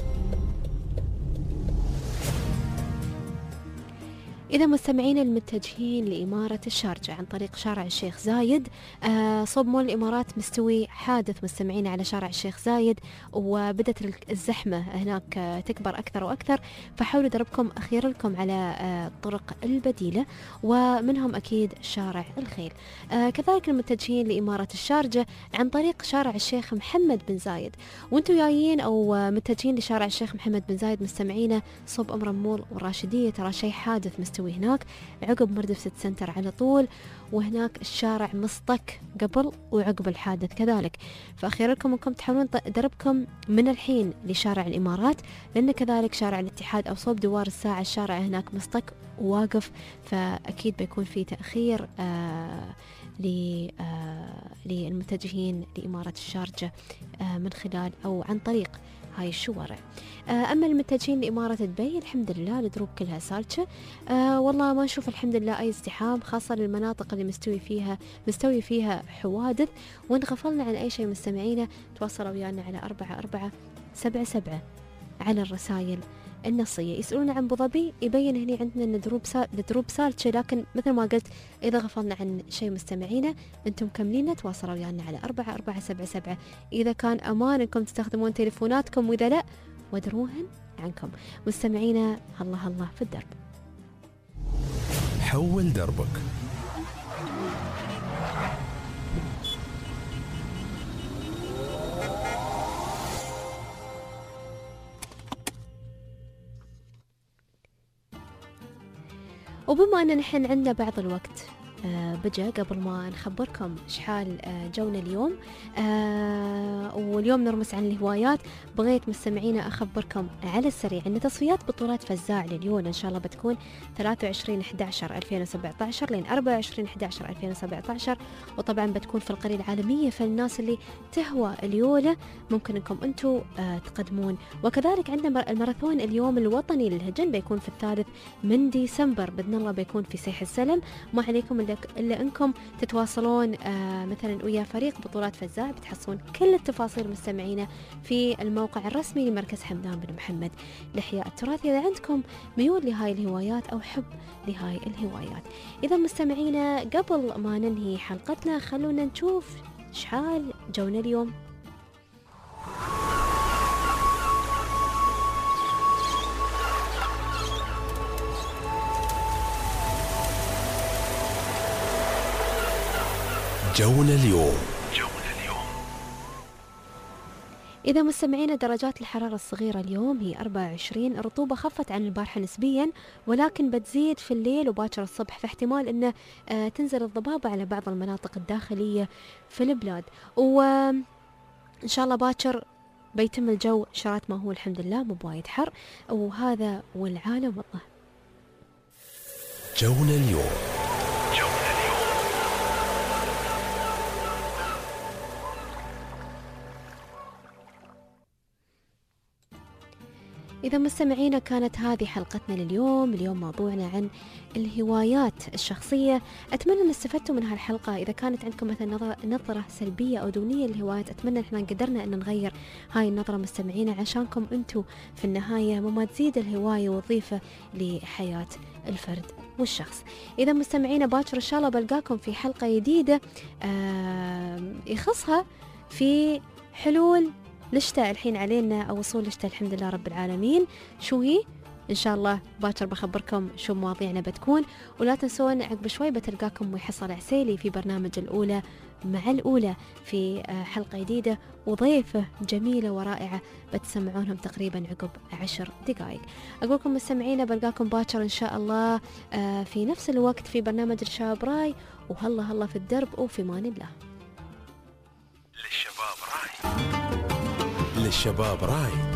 إذا مستمعين المتجهين لإمارة الشارجة عن طريق شارع الشيخ زايد، صوب مول الإمارات مستوي حادث مستمعين على شارع الشيخ زايد، وبدت الزحمة هناك تكبر أكثر وأكثر، فحاولوا دربكم أخير لكم على الطرق البديلة ومنهم أكيد شارع الخيل. كذلك المتجهين لإمارة الشارجة عن طريق شارع الشيخ محمد بن زايد، وانتوا جايين أو متجهين لشارع الشيخ محمد بن زايد مستمعينا صوب أمر مول والراشدية، ترى شيء حادث مستوي هناك عقب مردف سيتي سنتر على طول، وهناك الشارع مسطك قبل وعقب الحادث كذلك. فأخير لكم أنكم تحاولون دربكم من الحين لشارع الإمارات، لأن كذلك شارع الاتحاد أو صوب دوار الساعة الشارع هناك مسطك وواقف، فأكيد بيكون في تأخير للمتجهين لإمارة الشارجة من خلال أو عن طريق هاي الشوارع. أما المتجهين لإمارة دبي الحمد لله الدروب كلها سالكة، والله ما نشوف الحمد لله أي ازدحام، خاصة المناطق اللي مستوي فيها حوادث. وإن غفلنا عن أي شيء مستمعينا تواصلوا ويانا على 4477 على الرسائل النصية. يسألون عن أبو ظبي، يبين هنا عندنا أن دروب سالتشي، لكن مثل ما قلت إذا غفلنا عن شيء مستمعينا أنتم كملين تواصلوا ويانا على 4477 إذا كان أمان أنكم تستخدمون تليفوناتكم، وإذا لا ودروهن عنكم. مستمعينا الله الله في الدرب. حول دربك. وبما أن نحن عندنا بعض الوقت بجا، قبل ما نخبركم شحال جونا اليوم واليوم نرمس عن الهوايات، بغيت مستمعينا أخبركم على السريع أن تصفيات بطولات فزاع لليون إن شاء الله بتكون 23/11/2017 لين 24/11/2017، وطبعا بتكون في القرية العالمية. فالناس اللي تهوى اليولة ممكن أنكم أنتوا تقدمون. وكذلك عندنا الماراثون اليوم الوطني للهجن بيكون في 3 ديسمبر بإذن الله، بيكون في سيح السلم. ما عليكم إلا أنكم تتواصلون مثلا ويا فريق بطولات فزاع، بتحصلون كل التفاصيل مستمعينا في الموقع الرسمي لمركز حمدان بن محمد لإحياء التراث، إذا عندكم ميول لهاي الهوايات أو حب لهاي الهوايات. إذا مستمعينا قبل ما ننهي حلقتنا خلونا نشوف شحال جونا اليوم. جونا اليوم. إذا مستمعين درجات الحرارة الصغيرة اليوم هي 24، الرطوبة خفت عن البارحة نسبيا ولكن بتزيد في الليل وباكر الصبح، فاحتمال أنه تنزل الضبابة على بعض المناطق الداخلية في البلاد. وإن شاء الله باكر بيتم الجو شرات ما هو الحمد لله مو بوايد حر، وهذا والعالم والله. جونا اليوم. إذا مستمعينا كانت هذه حلقتنا لليوم. اليوم موضوعنا عن الهوايات الشخصية. أتمنى أن استفدتوا من هالحلقة. إذا كانت عندكم مثلا نظرة سلبية أو دونية للهوايات، أتمنى إحنا قدرنا أن نغير هاي النظرة مستمعينا عشانكم أنتوا في النهاية، وما تزيد الهواية وظيفة لحياة الفرد والشخص. إذا مستمعينا باكر إن شاء الله بلقاكم في حلقة جديدة يخصها في حلول الشتاء الحين علينا، أو وصول الشتاء الحمد لله رب العالمين. شو هي؟ إن شاء الله باكر بخبركم شو مواضيعنا بتكون. ولا تنسون عقب شوي بتلقاكم وحصل عسيلي في برنامج الأولى مع الأولى في حلقة جديدة وضيفة جميلة ورائعة بتسمعونهم تقريبا عقب 10 دقائق. أقولكم مستمعينا بلقاكم باكر إن شاء الله في نفس الوقت في برنامج الشباب راي، وهلا هلا في الدرب وفي مان الله. للشباب راي.